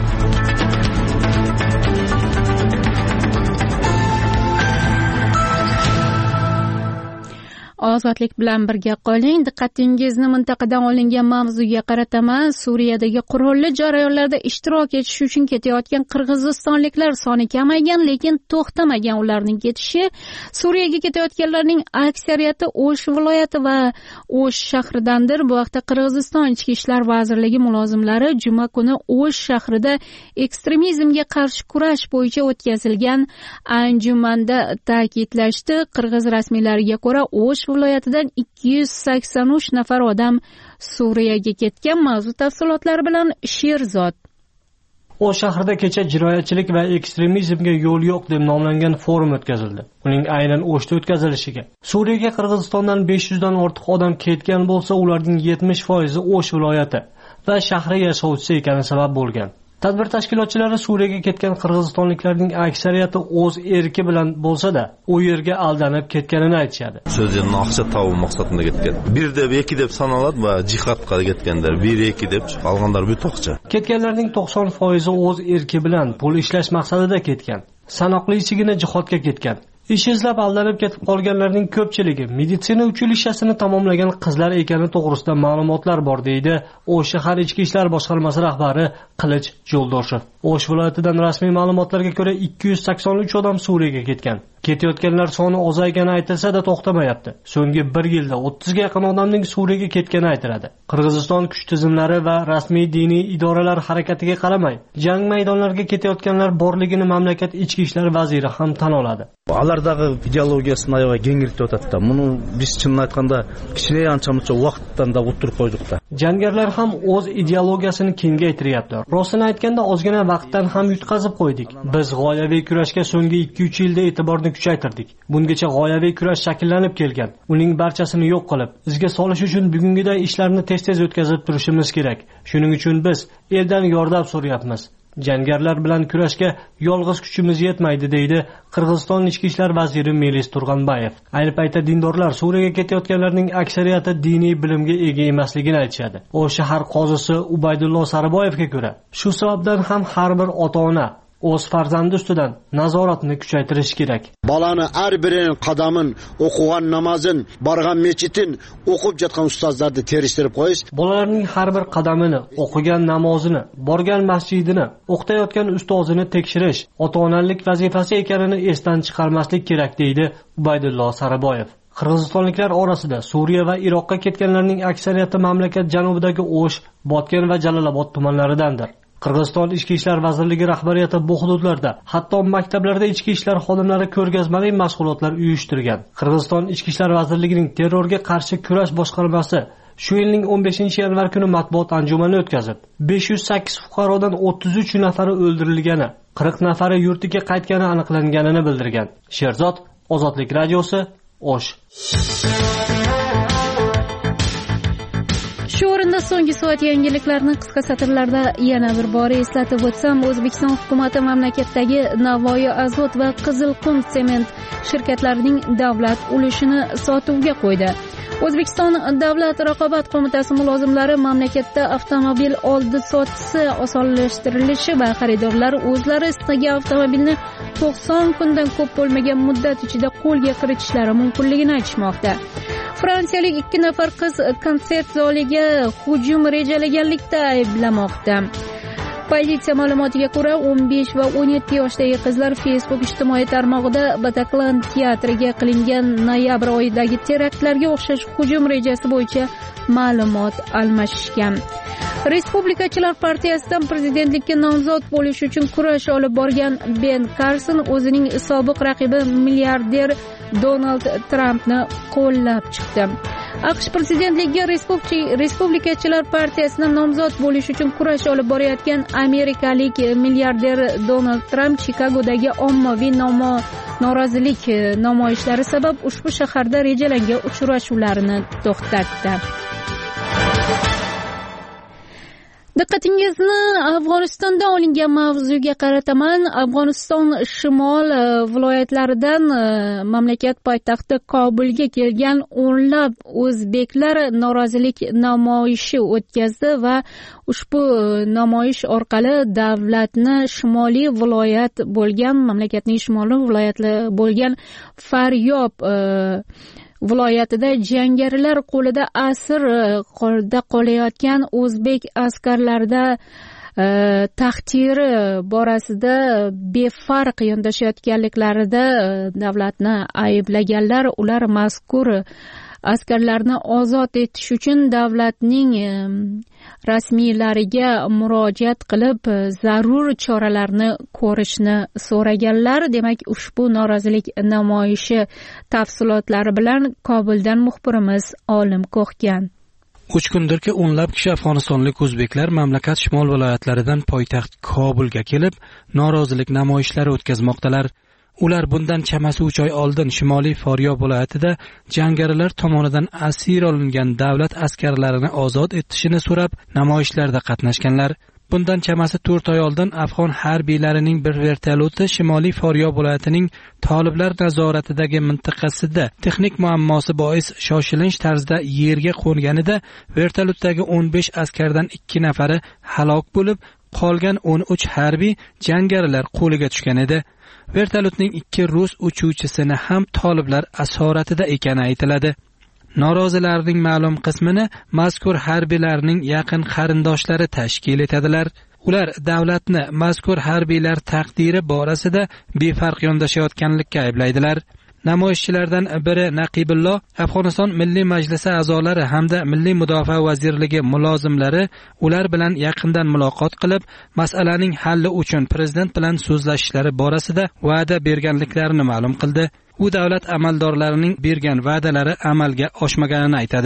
Ozodlik bilan birga qoling. Diqqatingizni mintaqadan olingan mavzuga qarataman. Suriyadagi qurolli jarayonlarda ishtirok etish uchun ketayotgan qirg'izistonliklar soni kamaygan, lekin to'xtamagan ularning ketishi. Suriyaga ketayotganlarning aksariyati O'sh viloyati va O'sh shahridandir. Bu haqda Qirg'iziston Ichki ishlar vazirligi mulozimlari juma kuni O'sh shahrida ekstremizmga qarshi kurash bo'yicha o'tkazilgan anjumanda ta'kidlashdi. Qirg'iz rasmiylariga ko'ra, O'sh viloyatidan 283 nafar odam Suriyaga ketgan. Mavzu tafsilotlari bilan Sherzod. O'sh shahrida kecha jinoyatchilik va ekstremizmga yo'l yo'q deb nomlangan forum o'tkazildi. Uning aynan O'shda o'tkazilishiga Suriyaga Qirg'izistondan 500 dan ortiq odam ketgan bo'lsa, ularning 70% O'sh viloyati va shahri yashovchisi ekani sabab bo'lgan. Tadbir tashkilotchilari Suriyaga ketgan qirg'izistonliklarning aksariyati o'z erki bilan bo'lsa-da, u yerga aldanib ketganini aytishadi. So'zlarni aqcha tovuq maqsadida ketgan. 1 deb 2 deb sanaladi va jihodga ketganlar 1-2 deb qolganlar butoqcha. Ketganlarning 90% o'z erki bilan pul ishlash maqsadida ketgan. Sanoqlisigina jihodga ketgan. Ish izlab aldanib ketib qolganlarning ko'pchiligi meditsina uchilishasini tamomlagan qizlar ekani to'g'risida ma'lumotlar bor, deydi O'sh shahar ichki ishlar boshqarmasi rahbari Qilich Jo'ldoshev. O'sh viloyatidan rasmiy ma'lumotlarga ko'ra 283 odam Suriyaga ketgan. Ketayotganlar soni ozaygani aytilsa-da to'xtamayapti. So'nggi 1 yilda 30 ga yaqin odamning Suriyaga ketgani aytiladi. Qirg'iziston kuch tizimlari va rasmiy diniy idoralar harakatiga qaramay, jang maydonlariga ketayotganlar borligini mamlakat ichki ishlar vaziri ham tan oladi. Алардағы идеологиясын аябай кеңейтіп жатады да. Мұны біз шынын айтқанда кішкене анша-мұнша уақыттан да отырып қойдық та. Jangarilar ham o'z ideologiyasini kengaytiryapti. Rostini aytganda ozgina vaqtdan ham yutqazib qo'ydik. Biz g'oyaviy kurashga so'nggi 2-3 yilda e'tiborni kuchaytirdik. Bungacha g'oyaviy kurash shakllanib kelgan. Uning barchasini yo'q qilib, izga solish uchun bugungiday ishlarni tez-tez o'tkazib turishimiz kerak. Shuning uchun biz eldan yordam so'rayapmiz. Jangarilar bilan kurashga yolg'iz kuchimiz yetmaydi, deydi Qirg'iziston ichki ishlar vaziri Melis Turg'anbayev. Ayni paytda dindorlar Suriyaga ketayotganlarning aksariyati diniy bilimga ega emasligini aytishadi. O shahar qozisi Ubaydullo Sariboyevga ko'ra, shu sababdan ham har bir ota-ona o'z farzandi ustidan nazoratni kuchaytirish kerak. Balani har birining qadamin, o'qigan namozin, borgan mechitin o'qib yotgan ustozlarni terishtirib qo'yish. Bolalarning har bir qadamini, o'qigan namozini, borgan masjidini, o'qitayotgan ustozini tekshirish ota-onalik vazifasi ekanini esdan chiqarmaslik kerak, deydi Ubaydullo Sariboyev. Qirg'izistonliklar orasida Suriya va Iroqqa ketganlarning aksariyati mamlakat janubidagi O'sh, Botken va Jalolobod tumanlaridandir. Qirg'iziston ichki ishlar vazirligi rahbariyati bu hududlarda, hatto maktablarda ichki ishlar xodimlari ko'rgazmali mashg'ulotlar uyushtirgan. Qirg'iziston ichki ishlar vazirligining terrorga qarshi kurash boshqarmasi shu yilning 15-yanvar kuni matbuot anjumani o'tkazib, 508 fuqarodan 33 nafari o'ldirilgani, 40 nafari yurtiga qaytgani aniqlanganini bildirgan. Sherzod, Ozodlik radiosi, O'sh. Shu o'rinda so'nggi soat yangiliklarni qisqa satrlarda yana bir bor eslatib o'tsam, O'zbekiston hukumati mamlakatdagi Navoiy azot va Qizilqum sement shirkatlarining davlat ulushini sotuvga qo'ydi. O'zbekiston Davlat raqobat qo'mitasi mulozimlari mamlakatda avtomobil oldi-sotisi osonlashtirilishi va xaridorlar o'zlari istagan avtomobilni 90 kundan ko'p bo'lmagan muddat ichida qo'lga kiritishlari mumkinligini aytishmoqda. Fransiyalik 2 nafar qiz konsert zaliga hujum rejalaganlikda ayblamoqda. Politsiya ma'lumotiga ko'ra, 15 va 17 yoshdagi qizlar Facebook ijtimoiy tarmog'ida Bataclan teatriga qilingan noyabr oyidagi teraktlarga o'xshash hujum rejasi bo'yicha ma'lumot almashishgan. Respublikachilar partiyasidan prezidentlikka nomzod bo'lish uchun kurash olib borgan Ben Carson o'zining sobiq raqibi milliarder Donald Trampni qo'llab chiqdi. AQSh prezidentligiga Respublikachilar partiyasidan nomzod bo'lish uchun kurash olib borayotgan amerikalik milliarder Donald Trump Chikagodagi ommaviy norozilik namoyishlari sabab ushbu shaharda rejalangan uchrashuvlarini to'xtatdi. Diqqatingizni Afg'onistonda olingan mavzuga qarataman. Afg'oniston shimol viloyatlaridan mamlakat poytaxti Kobulga kelgan o'nlab o'zbeklar norozilik namoyishi o'tkazdi va ushbu namoyish orqali mamlakatning shimoliy viloyati bo'lgan Faryob viloyatida jangarilar qo'lida asir qolayotgan o'zbek askarlarida taqdiri borasida befarq yondashayotganliklarida davlatni ayblaganlar. Ular mazkur askarlarni ozod etish uchun davlatning rasmiylariga murojaat qilib zarur choralarni ko'rishni so'raganlar. Demak, ushbu norozilik namoyishi tafsilotlari bilan Kobuldan muxbirimiz Olim Ko'xgan. 3 kundirki o'nlab kishi afg'onistonlik o'zbeklar mamlakat shimol viloyatlaridan poytaxt Kobulga kelib norozilik namoyishlari o'tkazmoqdalar. Ular bundan chamasi 3 oy oldin Shimoliy Faryob viloyatida jangarilar tomonidan asir olingan davlat askarlarini ozod etishini so'rab namoyishlarda qatnashganlar. Bundan chamasi 4 oy oldin afg'on harbiylarining bir vertolyoti Shimoliy Faryob viloyatining toliblar nazoratidagi mintaqasida texnik muammosi bois shoshilinch tarzda yerga qo'nganida vertolyotdagi 15 askardan 2 nafari halok bo'lib, qolgan 13 harbiy jangarilar qo'liga tushgan edi. Vertolyotning 2 rus uchuvchisini ham toliblar asoratida ekani aytiladi. Norozilarning ma'lum qismini mazkur harbiylarning yaqin qarindoshlari tashkil etadilar. Ular davlatni mazkur harbiylar taqdiri borasida befarq yondashayotganlikka ayblaydilar. Namoyishchilardan biri Naqibullo Afg'oniston Milliy Majlisi a'zolari hamda Milliy Mudofaa vazirligi mulozimlari ular bilan yaqindan muloqot qilib, masalaning halli uchun prezident bilan so'zlashishlari borasida va'da berganliklarini ma'lum qildi. U davlat amaldorlarining bergan va'dalari amalga oshmaganini aytadi.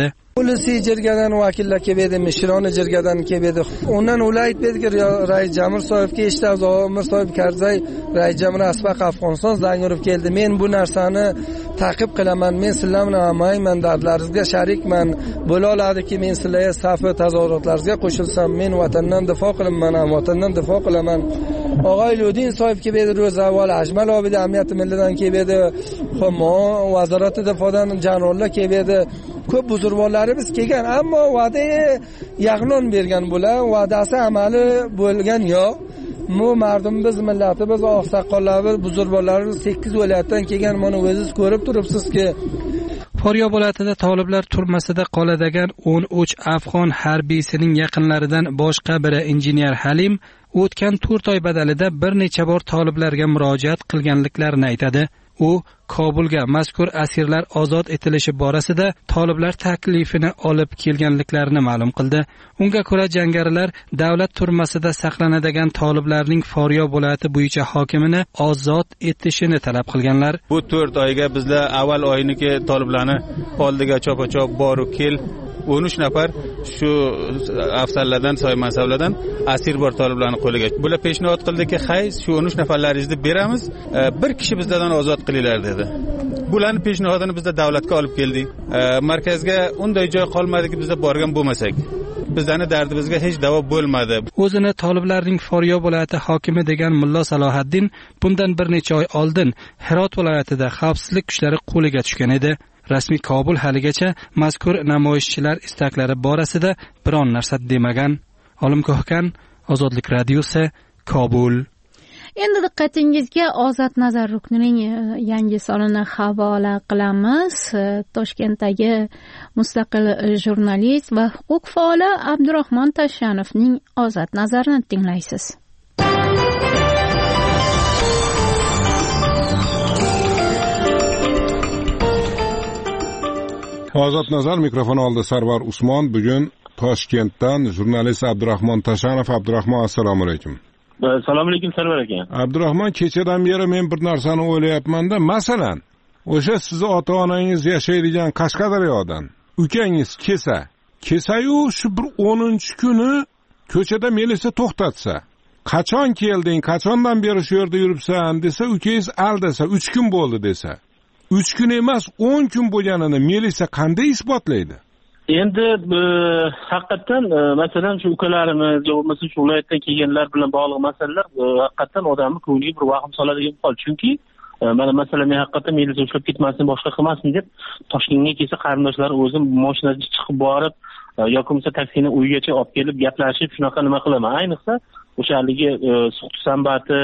Ulusiy jirgadan vakillar keldi, Mishironi jirgadan keldi. Undan ular aytdiki, Rais Jamirsoyevga eshitamiz, Amirsoyev Karzay, Rais Jamil Asbaq Afg'oniston zangurib keldi. Men bu narsani ta'qib qilaman. Men sizlar bilan amayman, dardlaringizga sharikman. Bo'la oladiki, men sizlarga safi tazorrotlaringizga qo'shilsam, men vatandan difo qilaman, vatandan difo qilaman. Og'ay Ludin Soyev keldi, ro'z avval Ajmal Obid Amniyati millidan keldi. Xo'mo, vazirati difodan janrollar keldi. Ko'p buzurg'onlarimiz kelgan, ammo va'da yaqlon bergan bular, va'dasi amali bo'lgan yo'q. Bu mardumimiz, millatimiz, oqsoqollarimiz, buzurg'onlarimiz 8 viloyatdan kelgan, mana o'zingiz ko'rib turibsizki. Faryab viloyatida toliblar turmasida qoladigan 13 afg'on harbiysining yaqinlaridan boshqa biri injener Halim o'tgan 4 oy badalida bir necha bor toliblarga murojaat qilganliklarini aytadi. U Kobulga mazkur asirlar ozod etilishi borasida toliblar taklifini olib kelganliklarini ma'lum qildi. Unga ko'ra jangarilar davlat turmasida saqlanadigan toliblarning Faryab viloyati bo'yicha hokimini ozod etishini talab qilganlar. Bu 4 oyga bizlar avval oyiniki toliblarni oldiga chopa-chop boru kel 13 nafar shu afzallardan, soy mansablardan asir bor toliblarni qo'liga. Bular peshnod qildiki, "Hay, shu 13 nafarlaringizni beramiz, bir kishi bizlardan ozod qilinglar" dedi. Bularni peshnodini bizlar davlatga olib keldik. Markazga unday joy qolmadiki, bizlar borgan bo'lmasak. Bizlarning dardimizga hech davo bo'lmadi. O'zini toliblarning Faryab viloyati hokimi degan Mullo Salohiddin bundan bir necha oy oldin Hirot viloyatida xavfsizlik kuchlari qo'liga tushgan edi. Rasmiy Kobul haligacha mazkur namoyishchilar istaklari borasida biron narsa demagan. Olim Ko'hkan, Ozodlik radiosi, Kobul. Endi diqqatingizga Ozod nazar ruknining yangi sonini havola qilamiz. Toshkentdagi mustaqil jurnalist va huquq faoli Abdurahmon Tashanovning Ozod nazarini tinglaysiz. Ozod nazar mikrofon oldi Sarvar Usmon. Bugun Toshkentdan jurnalist Abdurahmon Tashanov. Abdurahmon, assalomu alaykum. Assalomu alaykum Sarvar aka. Abdurahmon, kechadan beri men bir narsani o'ylayapman-da, masalan, o'sha sizni ota-onangiz yashaydigan Qashqadaryodan ukangiz kelsa-yu shu bir 10-kuni ko'chada melisa to'xtatsa, "Qachon kelding? Qachondan beri shu yerda yuribsan?" desa, ukangiz aldasa, 3 kun bo'ldi desa. 3 kun emas, 10 kun bo'lganini melisa qanday isbotlaydi? Endi haqiqatan masalan shu ukalarimiz bo'lmasa shu viloyatdan kelganlar bilan bog'liq masalalar haqiqatan odamni ko'ngliga bir vahm soladigan hol. Chunki mana masalan men haqiqatan melisa ushlab ketmasin, boshqa qilmasin deb Toshkentga kelsa qarindoshlari o'zim mashinada chiqib borib yoki bo'lmasa taksini uygacha olib kelib gaplashib shunaqa nima qilaman. Ayniqsa o'sha haligi suqti sambati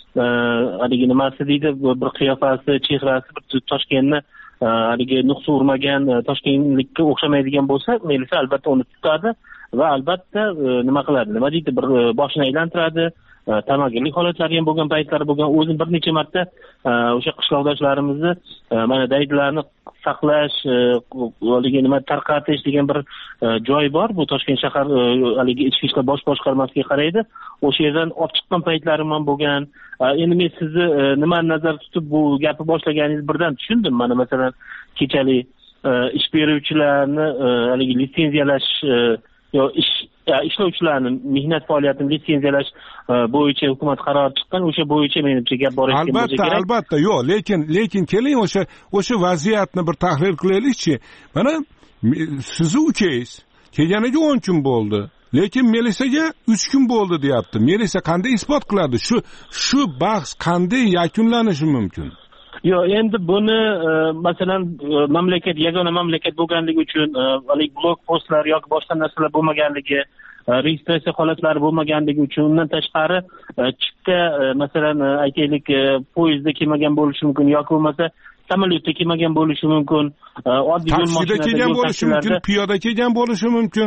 haligi nimasi deydi, bir qiyofasi, chehrasi bir Toshkentni haligi nuqsa urmagan, toshkentlikka o'xshamaydigan bo'lsa, melisa albatta uni tutadi va albatta nima qiladi? Nima deydi? Bir boshini aylantiradi. Tamagirlik holatlari ham bo'lgan paytlari bo'lgan. O'zim bir necha marta o'sha qishloqdoshlarimizni mana daydilarni saqlash, haligi nima tarqatish degan bir joy bor. Bu Toshkent shahar haligi ichki ishlar bosh boshqarmasiga qaraydi. O'sha yerdan olib chiqqan paytlarim ham bo'lgan. Endi men sizni nimani nazarda tutib bu gapni boshlaganingizni birdan tushundim. Mana masalan kechalik ish beruvchilarni haligi litsenziyalash yo ishlovchilarni mehnat faoliyatini litsenziyalash bo'yicha hukumat qarori chiqqan. O'sha bo'yicha menimcha gap bor ekan bo'lsa kerak. Albatta, yo'q, lekin keling o'sha vaziyatni bir tahlil qilaylikchi. Mana sizni ukangiz kelganiga 10 kun bo'ldi. Lekin Melisaga 3 kun bo'ldi deyapti. Melisa qanday isbot qiladi? Shu bahs qanday yakunlanishi mumkin? Yo'q, endi buni masalan mamlakat yagona mamlakat bo'lganligi uchun haligi blok postlar yoki boshqa narsalar bo'lmaganligi, registratsiya holatlari bo'lmaganligi uchun, undan tashqari chipta masalan aytaylik poyezdda kelmagan bo'lishi mumkin yoki bo'lmasa samolyotda kelmagan bo'lishi mumkin, oddiy yo'l mashinasida kelgan bo'lishi mumkin, piyoda kelgan bo'lishi mumkin.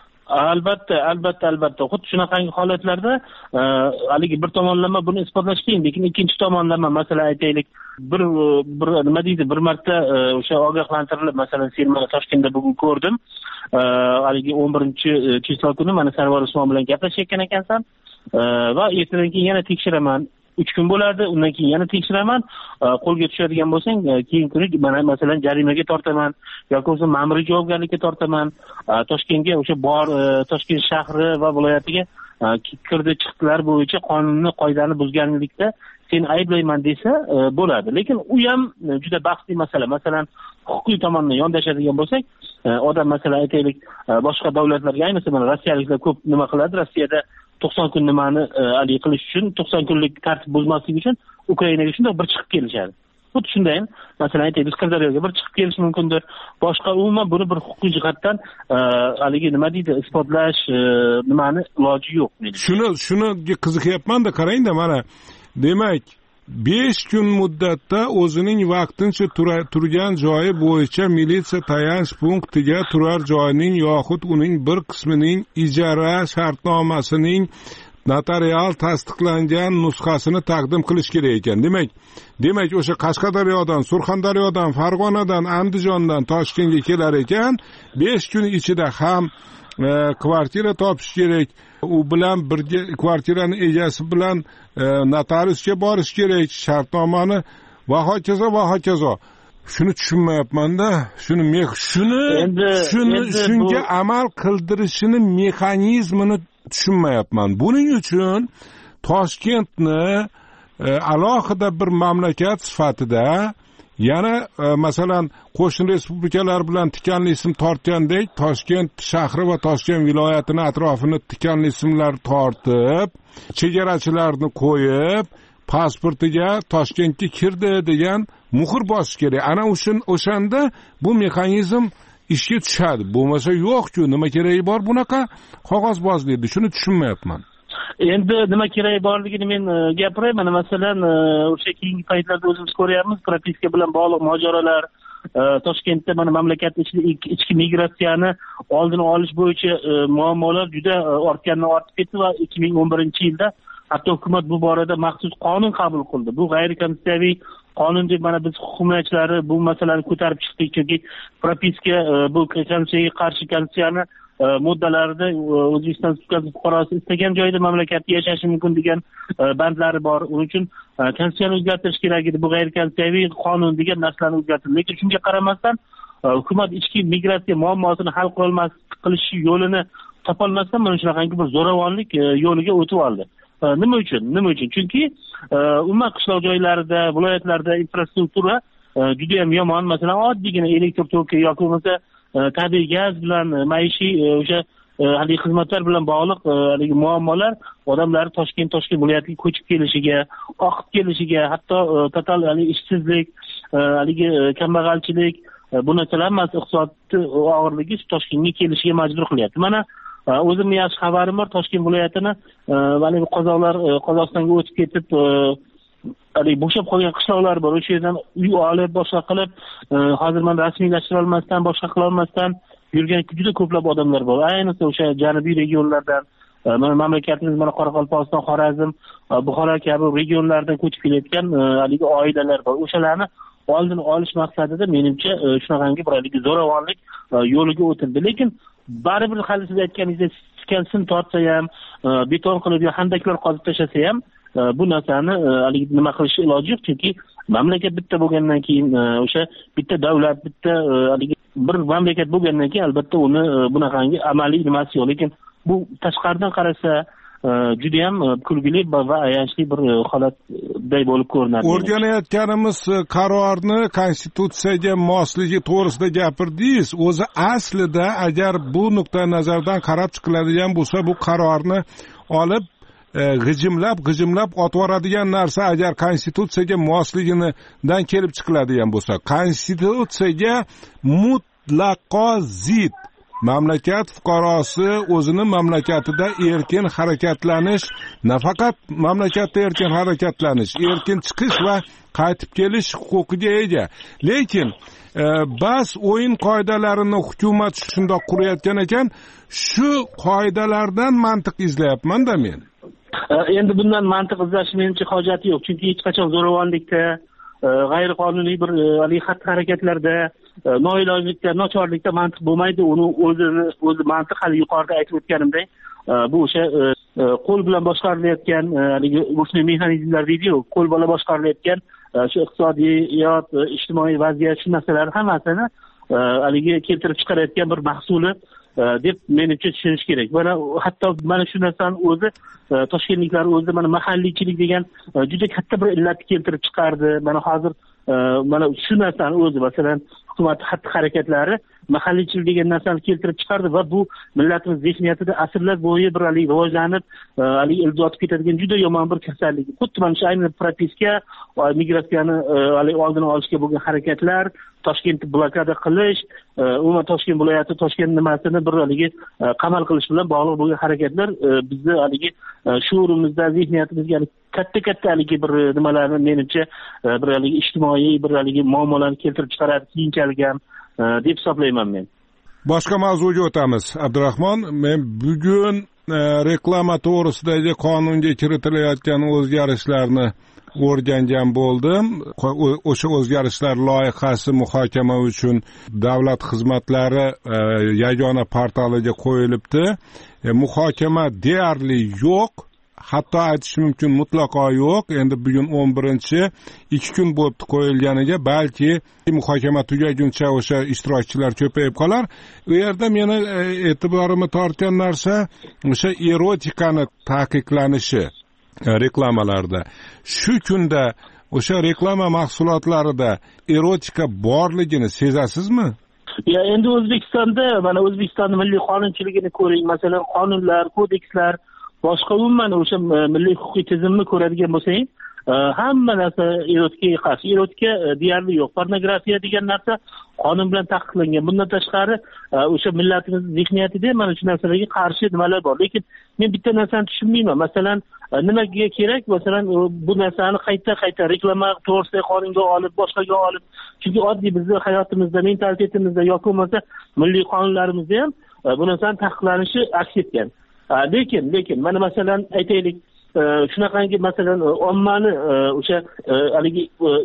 Albatta. Xuddi shunaqangi holatlarda haligi bir tomonlama buni isbotlash qiyin, lekin ikkinchi tomonlama masalan aytaylik bir nima deydi, bir marta o'sha ogohlantirilib, masalan sen mana Toshkentda bugun ko'rdim, haligi 11-chislo kuni mana Sarvar Usmon bilan gaplashayotgan ekansan va ertadan keyin yana tekshiraman. 3 kun bo'ladi, undan keyin yana tekshiraman, qo'lga tushadigan bo'lsang keyingi kuni mana masalan jarimaga tortaman yoki bo'lmasa ma'muriy javobgarlikka tortaman. Toshkentga o'sha Toshkent shahri va viloyatiga kirdi chiqdilar bo'yicha qonunni qoidani buzganlikda seni ayblayman desa bo'ladi. Lekin u ham juda bahsli masala. Masalan, huquqiy tomondan yondashadigan bo'lsak, odam masalan aytaylik boshqa davlatlarga, ayniqsa mana rossiyaliklar ko'p nima qiladi. Rossiyada 90 kun nimani haligi qilish uchun, 90 kunlik tartib buzmaslik uchun Ukrainaga shunday bir chiqib kelishadi. Xuddi shunday ham masalan aytaylik Qirdaryoga bir chiqib kelish mumkindir. Boshqa umuman buni bir huquqiy jihatdan haligi nima deydi, isbotlash nimani iloji yo'q. Shuni qiziqyapman-da, qarang-da, mana demak 5 kun muddatda o'zining vaqtincha turgan joyi bo'yicha militsiya tayanch punktiga turar joyning yoxud uning bir qismining ijara shartnomasining notarial tasdiqlangan nusxasini taqdim qilish kerak ekan. Demak o'sha Qashqadaryodan, Surxondaryodan, Farg'onadan, Andijondan Toshkentga kelar ekan, 5 kun ichida ham kvartira topish kerak. U bilan birga kvartirani egasi bilan notariusga borish kerak, shartnomani va hokazo. Shuni tushunmayapman-da. Shunga amal qildirishini mexanizmini tushunmayapman. Buning uchun Toshkentni alohida bir mamlakat sifatida yana masalan qo'shni respublikalar bilan tikanli ism tortgandek Toshkent shahri va Toshkent viloyatini atrofini tikanli ismlar tortib, chegarachilarni qo'yib, pasportiga Toshkentga kirdi degan muhr bosish kerak. Ana o'shanda bu mexanizm ishga tushadi. Bo'lmasa yo'q-ku, nima keragi bor bunaqa qog'ozbozlikni? Shuni tushunmayapman. Endi nima keragi borligini men gapiray. Mana masalan o'sha keyingi paytlarda o'zimiz ko'ryapmiz, propiska bilan bog'liq mojarolar, Toshkentda mana mamlakat ichki migratsiyani oldini olish bo'yicha muammolar juda ortgandan ortib ketdi va 2011-yilda hatto hukumat bu borada maxsus qonun qabul qildi. Bu g'ayrikonstitutsiyaviy qonun deb mana biz huquq himoyachilari bu masalani ko'tarib chiqdik, chunki propiska bu konstitutsiyaga qarshi konstitutsiyani moddalarida O'zbekiston Respublikasi fuqarosi istagan joyda mamlakatda yashashi mumkin degan bandlari bor. Uning uchun konstitutsiyani o'zgartirish kerak edi. Bu g'ayrikonstitutsiyaviy qonun degan narsalarni o'zgartirdi. Lekin shunga qaramasdan hukumat ichki migratsiya muammosini hal qilish yo'lini topolmasdan mana shunaqangi bir zo'ravonlik yo'liga o'tib oldi. Nima uchun? Chunki umuman qishloq joylarida, viloyatlarda infrastruktura juda ham yomon. Masalan, oddiygina elektr toki yoki bo'lmasa tabiiy gaz bilan maishiy o'sha haligi xizmatlar bilan bog'liq haligi muammolar odamlar Toshkent viloyatiga ko'chib kelishiga, oqib kelishiga, hatto total haligi ishsizlik, haligi kambag'alchilik, bu narsalar emas, iqtisodiy og'irligi Toshkentga kelishiga majbur qilyapti. Mana o'zimning yaxshi xabarim bor, Toshkent viloyatini haligi qozoqlar Qozog'istonga o'tib ketib haligi bo'shab qolgan qishloqlar bor. O'sha yerdan uy olib, boshqa qilib, hozir mana rasmiylashtira olmasdan, boshqa qila olmasdan yurgan juda ko'plab odamlar bor. Ayniqsa o'sha janubiy regionlardan, mana mamlakatimiz mana Qoraqalpog'iston, Xorazm, Buxoro kabi regionlardan ko'chib kelayotgan haligi oilalar bor. O'shalarni oldini olish maqsadida menimcha shunaqangi bir haligi zo'ravonlik yo'liga o'tildi. Lekin baribir hali siz aytganingizdek sim tortsa ham, beton qilib yo handaklar qozib tashlasa ham bu narsani haligi nima qilishi iloji yo'q, chunki mamlakat bitta bo'lgandan keyin o'sha bitta davlat, bitta haligi bir mamlakat bo'lgandan keyin albatta uni bunaqangi amaliy nimasi yo'q. Lekin bu tashqaridan qarasa juda ham kulgili va ayanchli bir holatday bo'lib ko'rinadi. O'rganayotganimiz qarorni konstitutsiyaga mosligi to'g'risida gapirdingiz. O'zi aslida agar bu nuqtai nazardan qarab chiqiladigan bo'lsa, bu qarorni olib g'ijimlab otvoradigan narsa agar konstitutsiyaga mosligidan kelib chiqiladigan bo'lsa, konstitutsiyaga mutlaqo zid mamlakat fuqarosi o'zini mamlakatida erkin harakatlanish, nafaqat mamlakatda erkin harakatlanish, erkin chiqish va qaytib kelish huquqiga ega. Lekin bas o'yin qoidalarini hukumat shundoq qurayotgan ekan, shu qoidalardan mantiq izlayapman-da men. Endi bundan mantiq izlash menimcha hojati yo'q, chunki hech qachon zo'ravonlikda, g'ayriqonuniy bir xatti-harakatlarda, noilojlikda, nochorlikda mantiq bo'lmaydi. Uni o'zi mantiq hali yuqorida aytib o'tganimdek, bu o'sha qo'l bilan boshqarilayotgan haligi o'sha mexanizmlar deydi-yu, qo'l bilan boshqarilayotgan shu iqtisodiyot, ijtimoiy vaziyat shu narsalar hammasini haligi keltirib chiqarayotgan bir mahsuli deb menimcha tushunish kerak. Mana hatto mana shu narsani o'zi toshkentliklar o'zi mana mahalliychilik degan juda katta bir illatni keltirib chiqardi. Mana hozir mana shu narsani o'zi masalan hukumat xatti-harakatlari mahalliychilik degan narsani keltirib chiqardi va bu millatimiz zehniyatida asrlar bo'yi bir haligi rivojlanib haligi ildiz otib ketadigan juda yomon bir kasallik. Xuddi mana shu ayni propiska, migratsiyani haligi oldini olishga bo'lgan harakatlar, Toshkentni blokada qilish, umuman Toshkent viloyati, Toshkent nimasini bir haligi qamal qilish bilan bog'liq bo'lgan harakatlar bizni haligi shuurimizda, zehniyatimizga katta haligi bir nimalarni menimcha bir haligi ijtimoiy bir haligi muammolarni keltirib chiqaradi keyinchalik ham deb hisoblayman men. Boshqa mavzuga o'tamiz. Abdurahmon, men bugun reklama to'g'risidagi qonunga kiritilayotgan o'zgarishlarni o'rgangan bo'ldim. O'sha o'zgarishlar loyihasi muhokama uchun davlat xizmatlari yagona portaliga qo'yilibdi. Muhokama deyarli yo'q. Hatto aytish mumkin mutlaqo yo'q. Endi bugun 11-2 kun bo'libdi qo'yilganiga, balki muhokama tugaguncha o'sha ishtirokchilar ko'payib qolar. U yerda meni e'tiborimni tortgan narsa o'sha erotikani taqiqlanishi reklamalarda. Shu kunda o'sha reklama mahsulotlarida erotika borligini sezasizmi? Ya endi O'zbekistonda mana O'zbekistonning milliy qonunchiligini ko'ring, masalan, qonunlar, kodekslar, boshqa umuman o'sha milliy huquqiy tizimni ko'radigan bo'lsangiz, hamma narsa erotikaga qarshi. Erotika deyarli yo'q. Pornografiya degan narsa qonun bilan taqiqlangan. Bundan tashqari o'sha millatimiz zehniyatida mana shu narsalarga qarshi nimalar bor. Lekin men bitta narsani tushunmayman. Masalan, nimaga kerak? Masalan, bu narsani qayta reklama to'g'risida qonunga olib, boshqaga olib. Chunki oddiy bizning hayotimizda, mentalitetimizda yoki bo'lmasa milliy qonunlarimizda ham bu narsani taqiqlanishi aks etgan. Lekin mana masalan aytaylik, shunaqangi masalan ommani o'sha haligi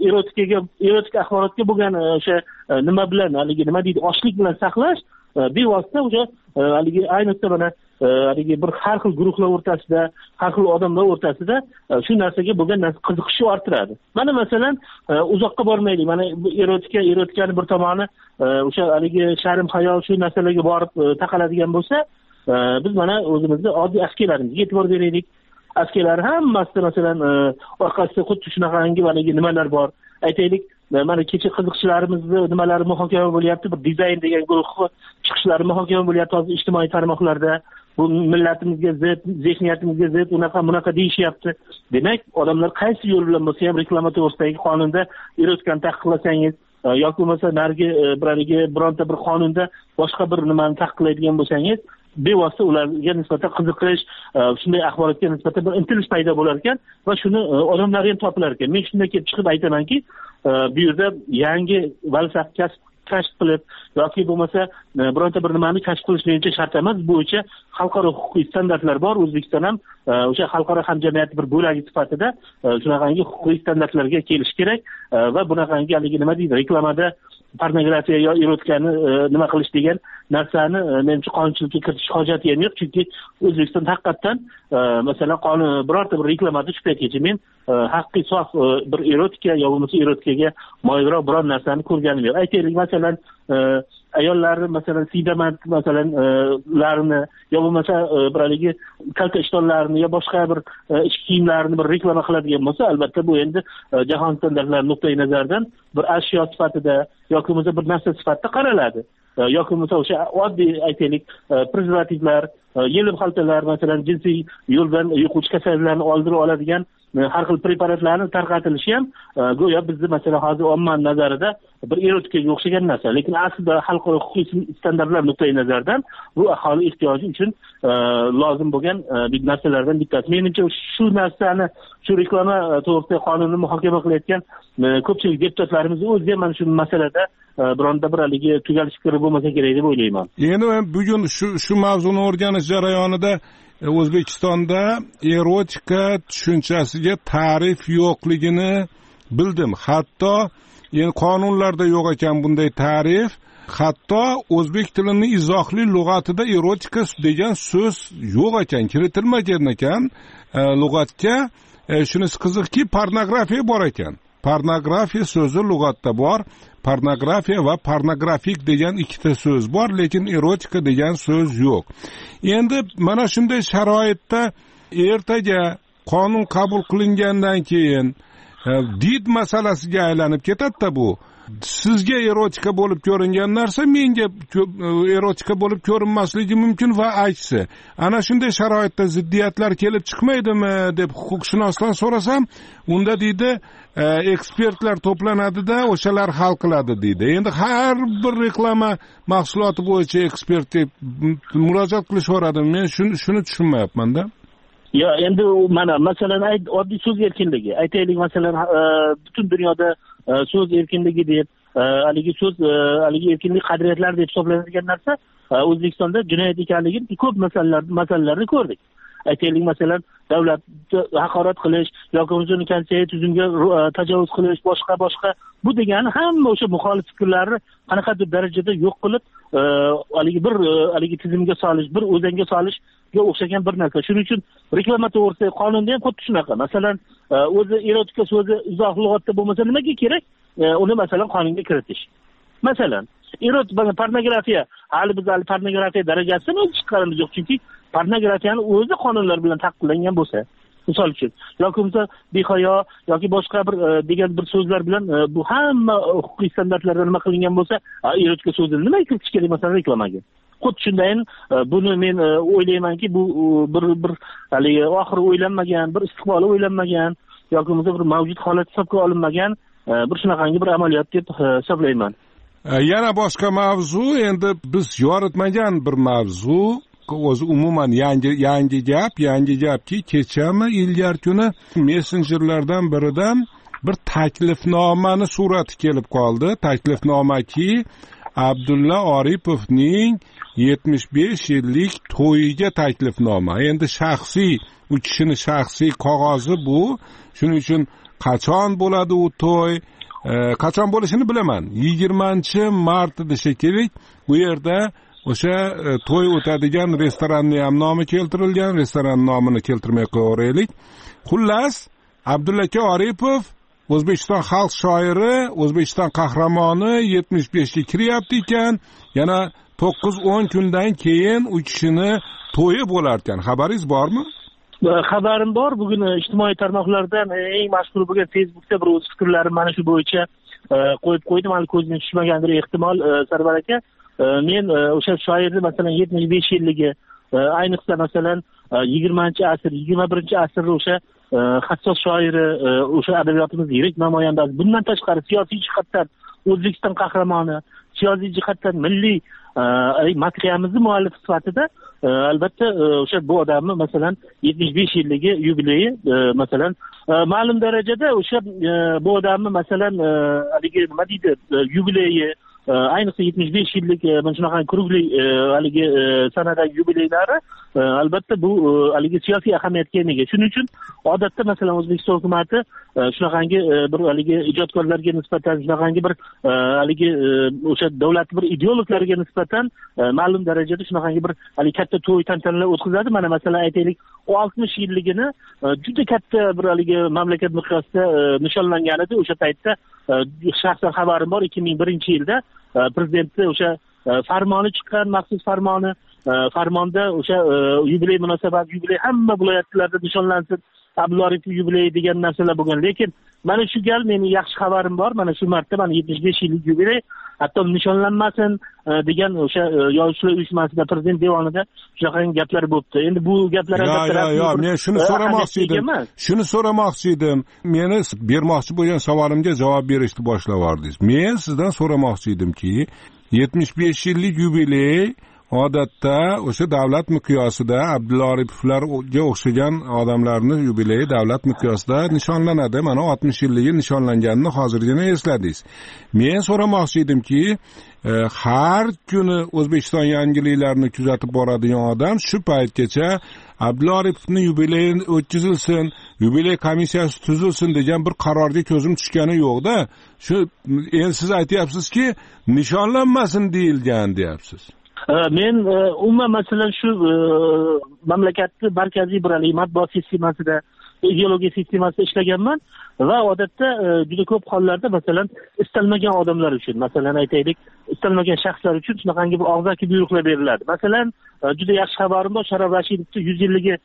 erotik axborotga bo'lgan o'sha nima bilan haligi nima deydi, ochlik bilan saqlash bevosita o'sha haligi ayniqsa mana haligi bir har xil guruhlar o'rtasida, har xil odamlar o'rtasida shu narsaga bo'lgan qiziqishni orttiradi. Mana masalan uzoqqa bormaylik. Mana bu erotikani bir tomoni o'sha haligi sharm hayol shu narsalarga borib taqaladigan bo'lsa, biz mana o'zimizni oddiy askarlarimizga e'tibor beraylik. Askarlar hammasida masalan orqasida xuddi shunaqangi haligi nimalar bor. Aytaylik, mana kecha qiziqchilarimizni nimalari muhokama bo'lyapti, bir dizayn degan guruhni chiqishlari muhokama bo'lyapti hozir ijtimoiy tarmoqlarda. Bu millatimizga zid, zehniyatimizga zid, unaqa deyishyapti. Demak, odamlar qaysi yo'l bilan bo'lsa ham reklama to'g'risidagi qonunda erotikani taqiqlasangiz yoki bo'lmasa narigi bironta bir qonunda boshqa bir nimani taqiqlaydigan bo'lsangiz, bevosita ularga nisbatan qiziqish, shunday axborotga nisbatan bir intilish paydo bo'lar ekan va shuni odamlar ham topilar ekan. Men shunday kelib chiqib aytamanki, bu yerda yangi falsafa kashf qilib yoki bo'lmasa bironta bir nimani kashf qilish menimcha shart emas. Bu bo'yicha xalqaro huquqiy standartlar bor. O'zbekiston ham o'sha xalqaro hamjamiyat bir bo'lagi sifatida shunaqangi huquqiy standartlarga kelish kerak va bunaqangi haligi nima deydi, reklamada pornografiya yo erotikani nima qilish degan narsani menimcha qonunchilikka kiritish hojati ham yo'q. Chunki O'zbekiston haqiqatan masalan qonun birorta bir reklamada shu paytgacha men haqiqiy sof bir erotika yo bo'lmasa erotikaga moyilroq biror narsani ko'rganim yo'q. Aytaylik, masalan ayollarni masalan siydamat masalan larini yo bo'lmasa bir haligi kalta ishtonlarini yo boshqa bir ichki kiyimlarini bir reklama qiladigan bo'lsa, albatta bu endi jahon standartlari nuqtai nazaridan bir ashyo sifatida yoki bo'lmasa bir narsa sifatida qaraladi. Yoki bo'lmasa o'sha oddiy aytaylik prezervativlar, yelib xaltalar, masalan jinsiy yo'ldan yuquvchi kasalliklarni oldira oladigan har xil preparatlarni tarqatilishi ham go'yo bizni masalan hozir ommaning nazarida bir erotikaga o'xshagan narsa. Lekin aslida xalqaro huquqiy standartlar nuqtai nazaridan bu aholi ehtiyoji uchun lozim bo'lgan narsalardan bittasi. Menimcha shu narsani, shu reklama to'g'risida qonunni muhokama qilayotgan ko'pchilik deputatlarimiz o'zi ham mana shu masalada bironta bir haligi tugalish fikri bo'lmasa kerak deb o'ylayman. Endi bugun shu mavzuni o'rganish jarayonida O'zbekistonda erotika tushunchasiga ta'rif yo'qligini bildim. Hatto qonunlarda yo'q ekan bunday ta'rif. hatto o'zbek tilining izohli lug'atida erotika degan so'z yo'q ekan, kiritilmagan ekan lug'atga. Shunisi qiziqki, pornografiya bor ekan. Pornografiya so'zi lug'atda bor. Pornografiya va pornografik degan ikkita so'z bor, lekin erotika degan so'z yo'q. Endi mana shunday sharoitda ertaga qonun qabul qilingandan keyin did masalasiga aylanib ketadi-da bu. Sizga erotika bo'lib ko'ringan narsa menga erotika bo'lib ko'rinmasligi mumkin va aksi. Ana shunday sharoitda ziddiyatlar kelib chiqmaydimi deb huquqshunosdan so'rasam, unda deydi ekspertlar to'planadi-da, o'shalar hal qiladi deydi. Endi har bir reklama mahsuloti bo'yicha ekspertga murojaat qilishaveradimi? Men shuni tushunmayapman-da. Ya endi mana masalan oddiy so'z erkinligi. Aytaylik masalan butun dunyoda so'z erkinligi deb haligi erkinlik qadriyatlari deb hisoblanadigan narsa O'zbekistonda jinoyat ekanligini ko'p masalalarni ko'rdik. Aytaylik masalan davlatni haqorat qilish yoki o'zining konstitutsiya tuzumga tajovuz qilish, boshqa bu degani hamma o'sha muxolif fikrlarni qanaqadir darajada yo'q qilib haligi tizimga solish, bir o'zanga solishga o'xshagan bir narsa. Shuning uchun reklama to'g'risida qonunda ham xuddi shunaqa. Masalan, o'zi erotika so'zi izoh lug'atda bo'lmasa nimaga kerak? Uni masalan qonunga kiritish. Masalan, pornografiya, hali biz pornografiya darajasidan o'zi chiqqanimiz yo'q, chunki pornografiyani o'zi qonunlar bilan taqiqlangan bo'lsa, misol uchun yoki bo'lmasa behayo yoki boshqa bir degan bir so'zlar bilan bu hamma huquqiy standartlarda nima qilingan bo'lsa, erotika so'zini nimaga kiritish kerak masalan reklamaga? Xuddi shundayin buni men o'ylaymanki, bu bir haligi oxiri o'ylanmagan, bir istiqboli o'ylanmagan yoki bo'lmasa bir mavjud holat hisobga olinmagan bir shunaqangi bir amaliyot deb hisoblayman. Yana boshqa mavzu, endi biz yoritmagan bir mavzu, o'zi umuman yangi gapki, kechami ilgari kuni messenjerlardan biridan bir taklifnomani surati kelib qoldi. Taklifnomaki Abdulla Oripovning 75 yillik to'yiga taklifnoma. Endi u kishining shaxsiy qog'ozi bu. Shuning uchun qachon bo'ladi u to'y? Qachon bo'lishini bilaman. 20-mart desa kerak. Bu yerda o'sha to'y o'tadigan restoranning ham nomi keltirilgan. Restoran nomini keltirmay qo'yaylik. Xullas, Abdulla Oripov O'zbekiston xalq shoiri, O'zbekiston qahramoni 75 ga kiryapti ekan. Yana 9-10 kundan keyin u kishini to'yi bo'lar ekan. Xabaringiz bormi? Xabarim bor. Bugun ijtimoiy tarmoqlardan eng mashhur bo'lgan Facebookda bir o'z fikrlarim mana shu bo'yicha qo'yib qo'ydim. Hali ko'zimga tushmagandir ehtimol Sarvar aka. Men o'sha shoirni masalan 75 yilligi, ayniqsa masalan 20-asr, 21-asrda o'sha hassos shoiri, o'sha adabiyotimiz yirik namoyandasi, bundan tashqari siyosiy jihatdan O'zbekiston qahramoni, siyosiy jihatdan milliy madhiyamizni muallifi sifatida albatta o'sha bu odamni masalan 75 yilligi yubileyi masalan ma'lum darajada o'sha bu odamni masalan haligi nima deydi yubileyi ayniqsa 75 yillik mana shunaqa krugli haligi sanadagi yubileylari albatta bu haligi siyosiy ahamiyatga ega. Shuning uchun odatda masalan O'zbekiston hukumatı shunaqangi bir haligi ijodkorlarga nisbatan shunaqangi bir haligi o'sha davlat bir ideologlarga nisbatan ma'lum darajada shunaqangi bir haligi katta to'y tantanalar o'tkazadi. Mana masalan aytaylik 60 yilligini juda katta bir haligi mamlakat miqyosida nishonlangan edi. O'sha paytda shaxsan xabarim bor, 2001-yilda prezidentning o'sha farmoni chiqqan, maxsus farmonda o'sha yubiley munosabat, yubiley hamma viloyatlarda nishonlansin, Abdulla Oripov yubileyi degan narsalar bo'lgan. Lekin mana shu gal mening yaxshi xabarim bor. Mana shu marta mana 75 yillik yubiley hatto nishonlanmasin degan o'sha yozuvchilar uyushmasida prezident devonida shunaqa gaplar bo'libdi. Endi bu gaplar albatta men shuni so'ramoqchi edim. Meni bermoqchi bo'lgan savolimga javob berishni boshlab yubordingiz. Men sizdan so'ramoqchi edimki, 75 yillik yubiley odatda o'sha davlat miqyosida Abdulla Oripovlarga o'xshagan odamlarning yubileyi davlat miqyosida nishonlanadi. Mana 60 yilligi nishonlanganini hozirgina esladingiz. Men so'ramoqchi edimki, har kuni O'zbekiston yangiliklarini kuzatib boradigan odam shu paytgacha Abdulla Oripovning yubileyi o'tkazilsin, yubiley komissiyasi tuzilsin degan bir qarorga ko'zim tushgani yo'q-da. Shu endi siz aytyapsizki, nishonlanmasin deyilgan deyapsiz. Men umuman masalan shu mamlakatning markaziy bir matbuot sistemasida, ideologiya sistemasida ishlaganman va odatda juda ko'p hollarda masalan istalmagan odamlar uchun, masalan aytaylik, istalmagan shaxslar uchun shunaqangi bir og'zaki buyruqlar beriladi. Masalan, juda yaxshi xabarim bor, Sharof Rashidovning 100 yilligi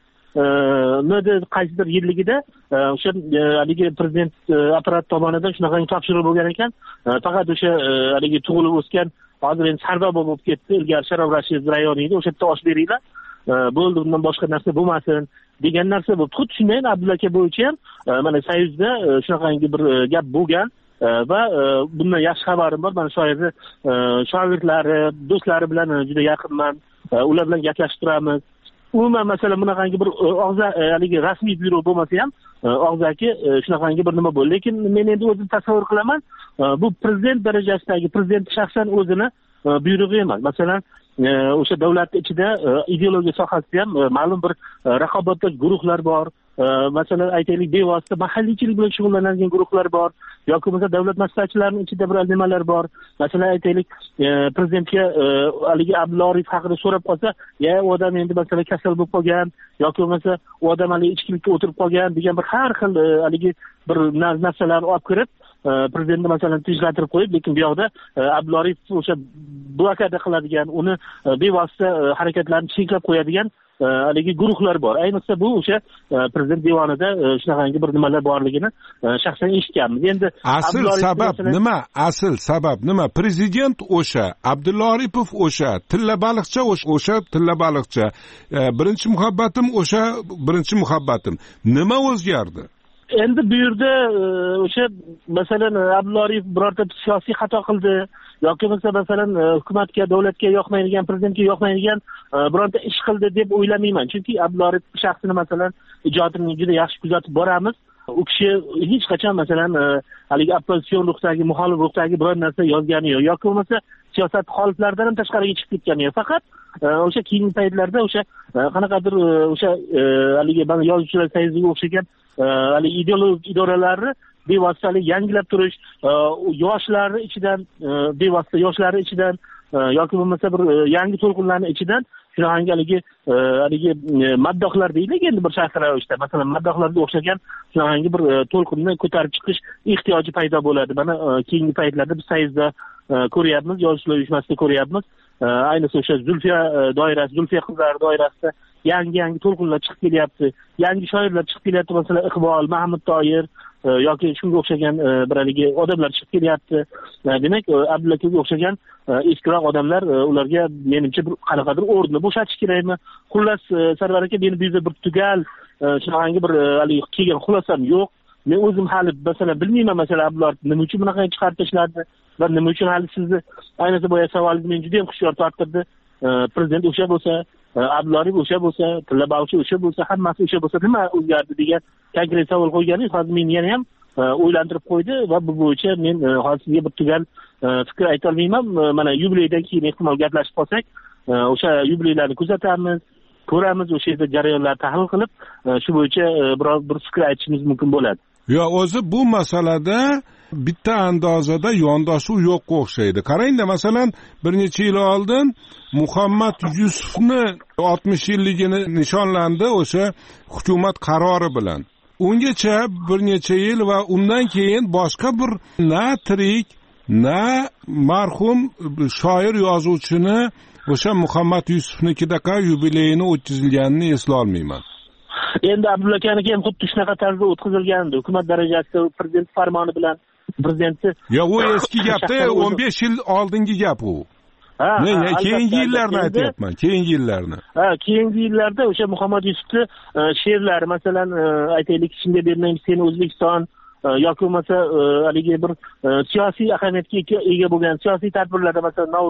qaysidir yilligida o'sha haligi prezident apparat tomonidan shunaqangi topshiriq bo'lgan ekan, faqat o'sha haligi tug'ilib o'sgan, hozir endi sardoba bo'lib ketdi, ilgari Sharof Rashidov rayoni edi, o'sha yerda osh beringlar, bo'ldi, bundan boshqa narsa bo'lmasin degan narsa bo'ldi. Xuddi shunday Abdulla aka bo'yicha ham mana Soyuzda shunaqangi bir gap bo'lgan va bundan yaxshi xabarim bor. Mana shoirni shogirdlari, do'stlari bilan juda yaqinman, ular bilan gaplashib turamiz. Umuman masalan bunaqangi bir og'za haligi rasmiy byuro bo'lmasa ham og'zaki shunaqangi bir nima bo'ldi. Lekin men endi o'zim tasavvur qilaman, bu prezident darajasidagi prezident shaxsan o'zini buyrug'i emas. Masalan, o'sha davlat ichida ideologiya sohasida ham ma'lum bir raqobatdosh guruhlar bor. Masalan aytaylik, bevosita mahalliychilik bilan shug'ullanadigan guruhlar bor yoki bo'lmasa davlat maslahatchilarining ichida bir nimalar bor. Masalan aytaylik, prezidentga haligi Abdulla Oripov haqida so'rab qolsa, "Ya, u odam endi masalan kasal bo'lib qolgan yoki bo'lmasa u odam haligi ichkilikka o'tirib qolgan" degan bir har xil haligi bir narsalarni olib kirib prezidentni masalan tinchlantirib qo'yib, lekin bu yoqda Abdulla Oripov o'sha blokada qiladigan, uni bevosita harakatlarini cheklab qo'yadigan haligi guruhlar bor. Ayniqsa bu o'sha prezident devonida shunaqangi bir nimalar borligini shaxsan eshitganmiz. Endi asl sabab nima? Asl sabab nima? Prezident o'sha, Abdulla Oripov o'sha, tilla baliqcha o'sha tilla baliqcha. Birinchi muhabbatim o'sha birinchi muhabbatim. Nima o'zgardi? Endi bu yerda o'sha masalan Abdulla Oripov birorta siyosiy xato qildi yoki masalan hukumatga, davlatga yoqmaydigan, prezidentga yoqmaydigan birorta ish qildi deb o'ylamayman. Chunki Abdulla Oripov shaxsini masalan ijodini juda yaxshi kuzatib boramiz. U kishi hech qachon masalan haligi oppozitsion ruhdagi, muxolif ruhdagi biror narsa yozgani yo'q yoki bo'lmasa siyosat xoliflaridan ham tashqariga chiqib ketgani yo'q. Faqat o'sha keyingi paytlarda o'sha qanaqadir o'sha haligi yozuvchilar sayziga o'xshagan haligi ideologik idoralarni bevosita yangilab turish, yoshlarni ichidan, bevosita yoshlarni ichidan yoki bo'lmasa bir yangi to'lqinlarni ichidan shunaqangi haligi maddohlar deylik, endi bir shaxsiy ravishda masalan maddohlarga o'xshagan shunaqangi bir to'lqinni ko'tarib chiqish ehtiyoji paydo bo'ladi. Mana keyingi paytlarda biz sayzda ko'ryapmiz, yozuvchilar uyushmasida ko'ryapmiz. Ayniqsa o'sha Zulfiya doirasi, Zulfiya qizlari doirasida yangi to'lqinlar chiqib kelyapti. Yangi shoirlar chiqib kelyapti, masalan Iqbol, Mahmud Toyir yoki shunga o'xshagan bir haligi odamlar chiqib kelyapti. Demak, Abdulla akaga o'xshagan eskiroq odamlar, ularga menimcha bir qanaqadir o'rni bo'shatish kerakmi? Xullas, Sarvar aka, meni bu yerda bir tugal shunaqangi bir haligi kelgan xulosam yo'q. Men o'zim hali masalan bilmayman, masalan Abdulla nima uchun bunaqa chiqarib tashladi va nima uchun hali sizni ayniqsa boya savolingiz meni juda ham hushyor torttirdi. Prezident o'sha bo'lsa, Abdulla Oripov o'sha bo'lsa, Tilla Bavchi o'sha bo'lsa, hammasi o'sha bo'lsa nima o'zgardi degan konkret savol qo'yganingiz hozir meni yana ham o'ylantirib qo'ydi va bu bo'yicha men hozir sizga bir tugal fikr ayta olmayman. Mana yubileydan keyin ehtimol gaplashib qolsak, o'sha yubileylarni kuzatamiz, ko'ramiz, o'sha yerda jarayonlarni tahlil qilib, shu bo'yicha biroz bir fikr aytishimiz mumkin bo'ladi. Yo, o'zi bu masalada bitta andozada yondashuv yo'qqa o'xshaydi. Qarangda, masalan, bir necha yil oldin Muhammad Yusufni 60 yilligini nishonlandi o'sha hukumat qarori bilan. Ungacha bir necha yil va undan keyin boshqa bir na tirik, na marhum shoir yozuvchini o'sha Muhammad Yusufnikidaqa yubileyini o'tkazilganini eslay olmayman. Endi Abdulla akaniki ham xuddi shunaqa tarzda o'tkazilgandi. Hukumat darajasida prezident farmoni bilan prezidentni. Ya, u eski gapda 15 yil oldingi gap u. Men keyingi yillarni aytyapman, keyingi yillarni. Keyingi yillarda o'sha Muhammad Yusufni she'rlari, masalan, aytaylik, shunday bermaymiz seni O'zbekiston yoki bo'lmasa haligi bir siyosiy ahamiyatga ega bo'lgan siyosiy tadbirlarda, masalan Navro'z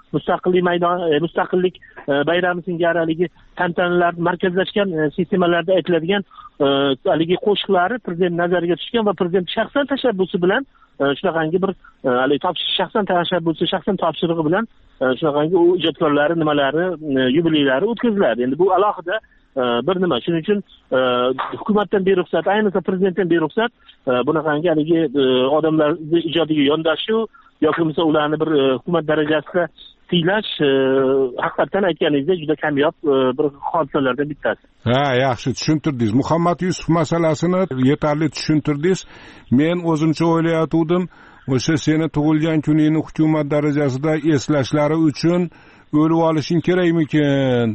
mustaqillik bayrami singari haligi tantanalar markazlashgan sistemalarda aytiladigan haligi qo'shiqlari prezident nazariga tushgan va prezident shaxsan tashabbusi bilan shunaqangi bir shaxsan tashabbusi, shaxsan topshirig'i bilan shunaqangi u ijodkorlari nimalari yubileylari o'tkaziladi. Endi bu alohida bir nima. Shuning uchun hukumatdan beruxsat, ayniqsa prezidentdan beruxsat bunaqangi haligi odamlarning ijodiga yondashuv yoki bo'lmasa ularni bir hukumat darajasida siylash haqiqatdan aytganingizdek juda kamyob bir hodisalardan bittasi. Ha, yaxshi tushuntirdingiz. Muhammad Yusuf masalasini yetarli tushuntirdingiz. Men o'zimcha o'ylayotgandim, o'sha seni tug'ilgan kuningni hukumat darajasida eslashlari uchun o'lib olishing kerakmikin?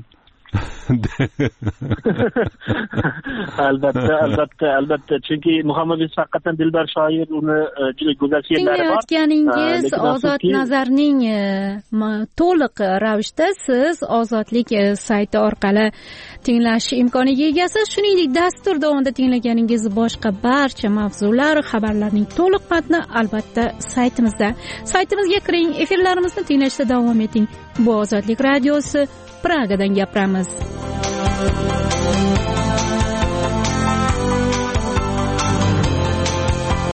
albatta chunki Muhammad Yusuf haqiqatan dilbar shoir, uni juda go'zal she'rlari bor. Tinglayotganingiz Ozod Nazarning to'liq ravishda siz Ozodlik sayti orqali tinglash imkoniga egasiz. Shuningdek, dastur davomida tinglaganingiz boshqa barcha mavzular, xabarlarning to'liq matni albatta saytimizga kiring, efirlarimizni tinglashda davom eting. Bu Ozodlik radiosi, Pragadan gapiramiz.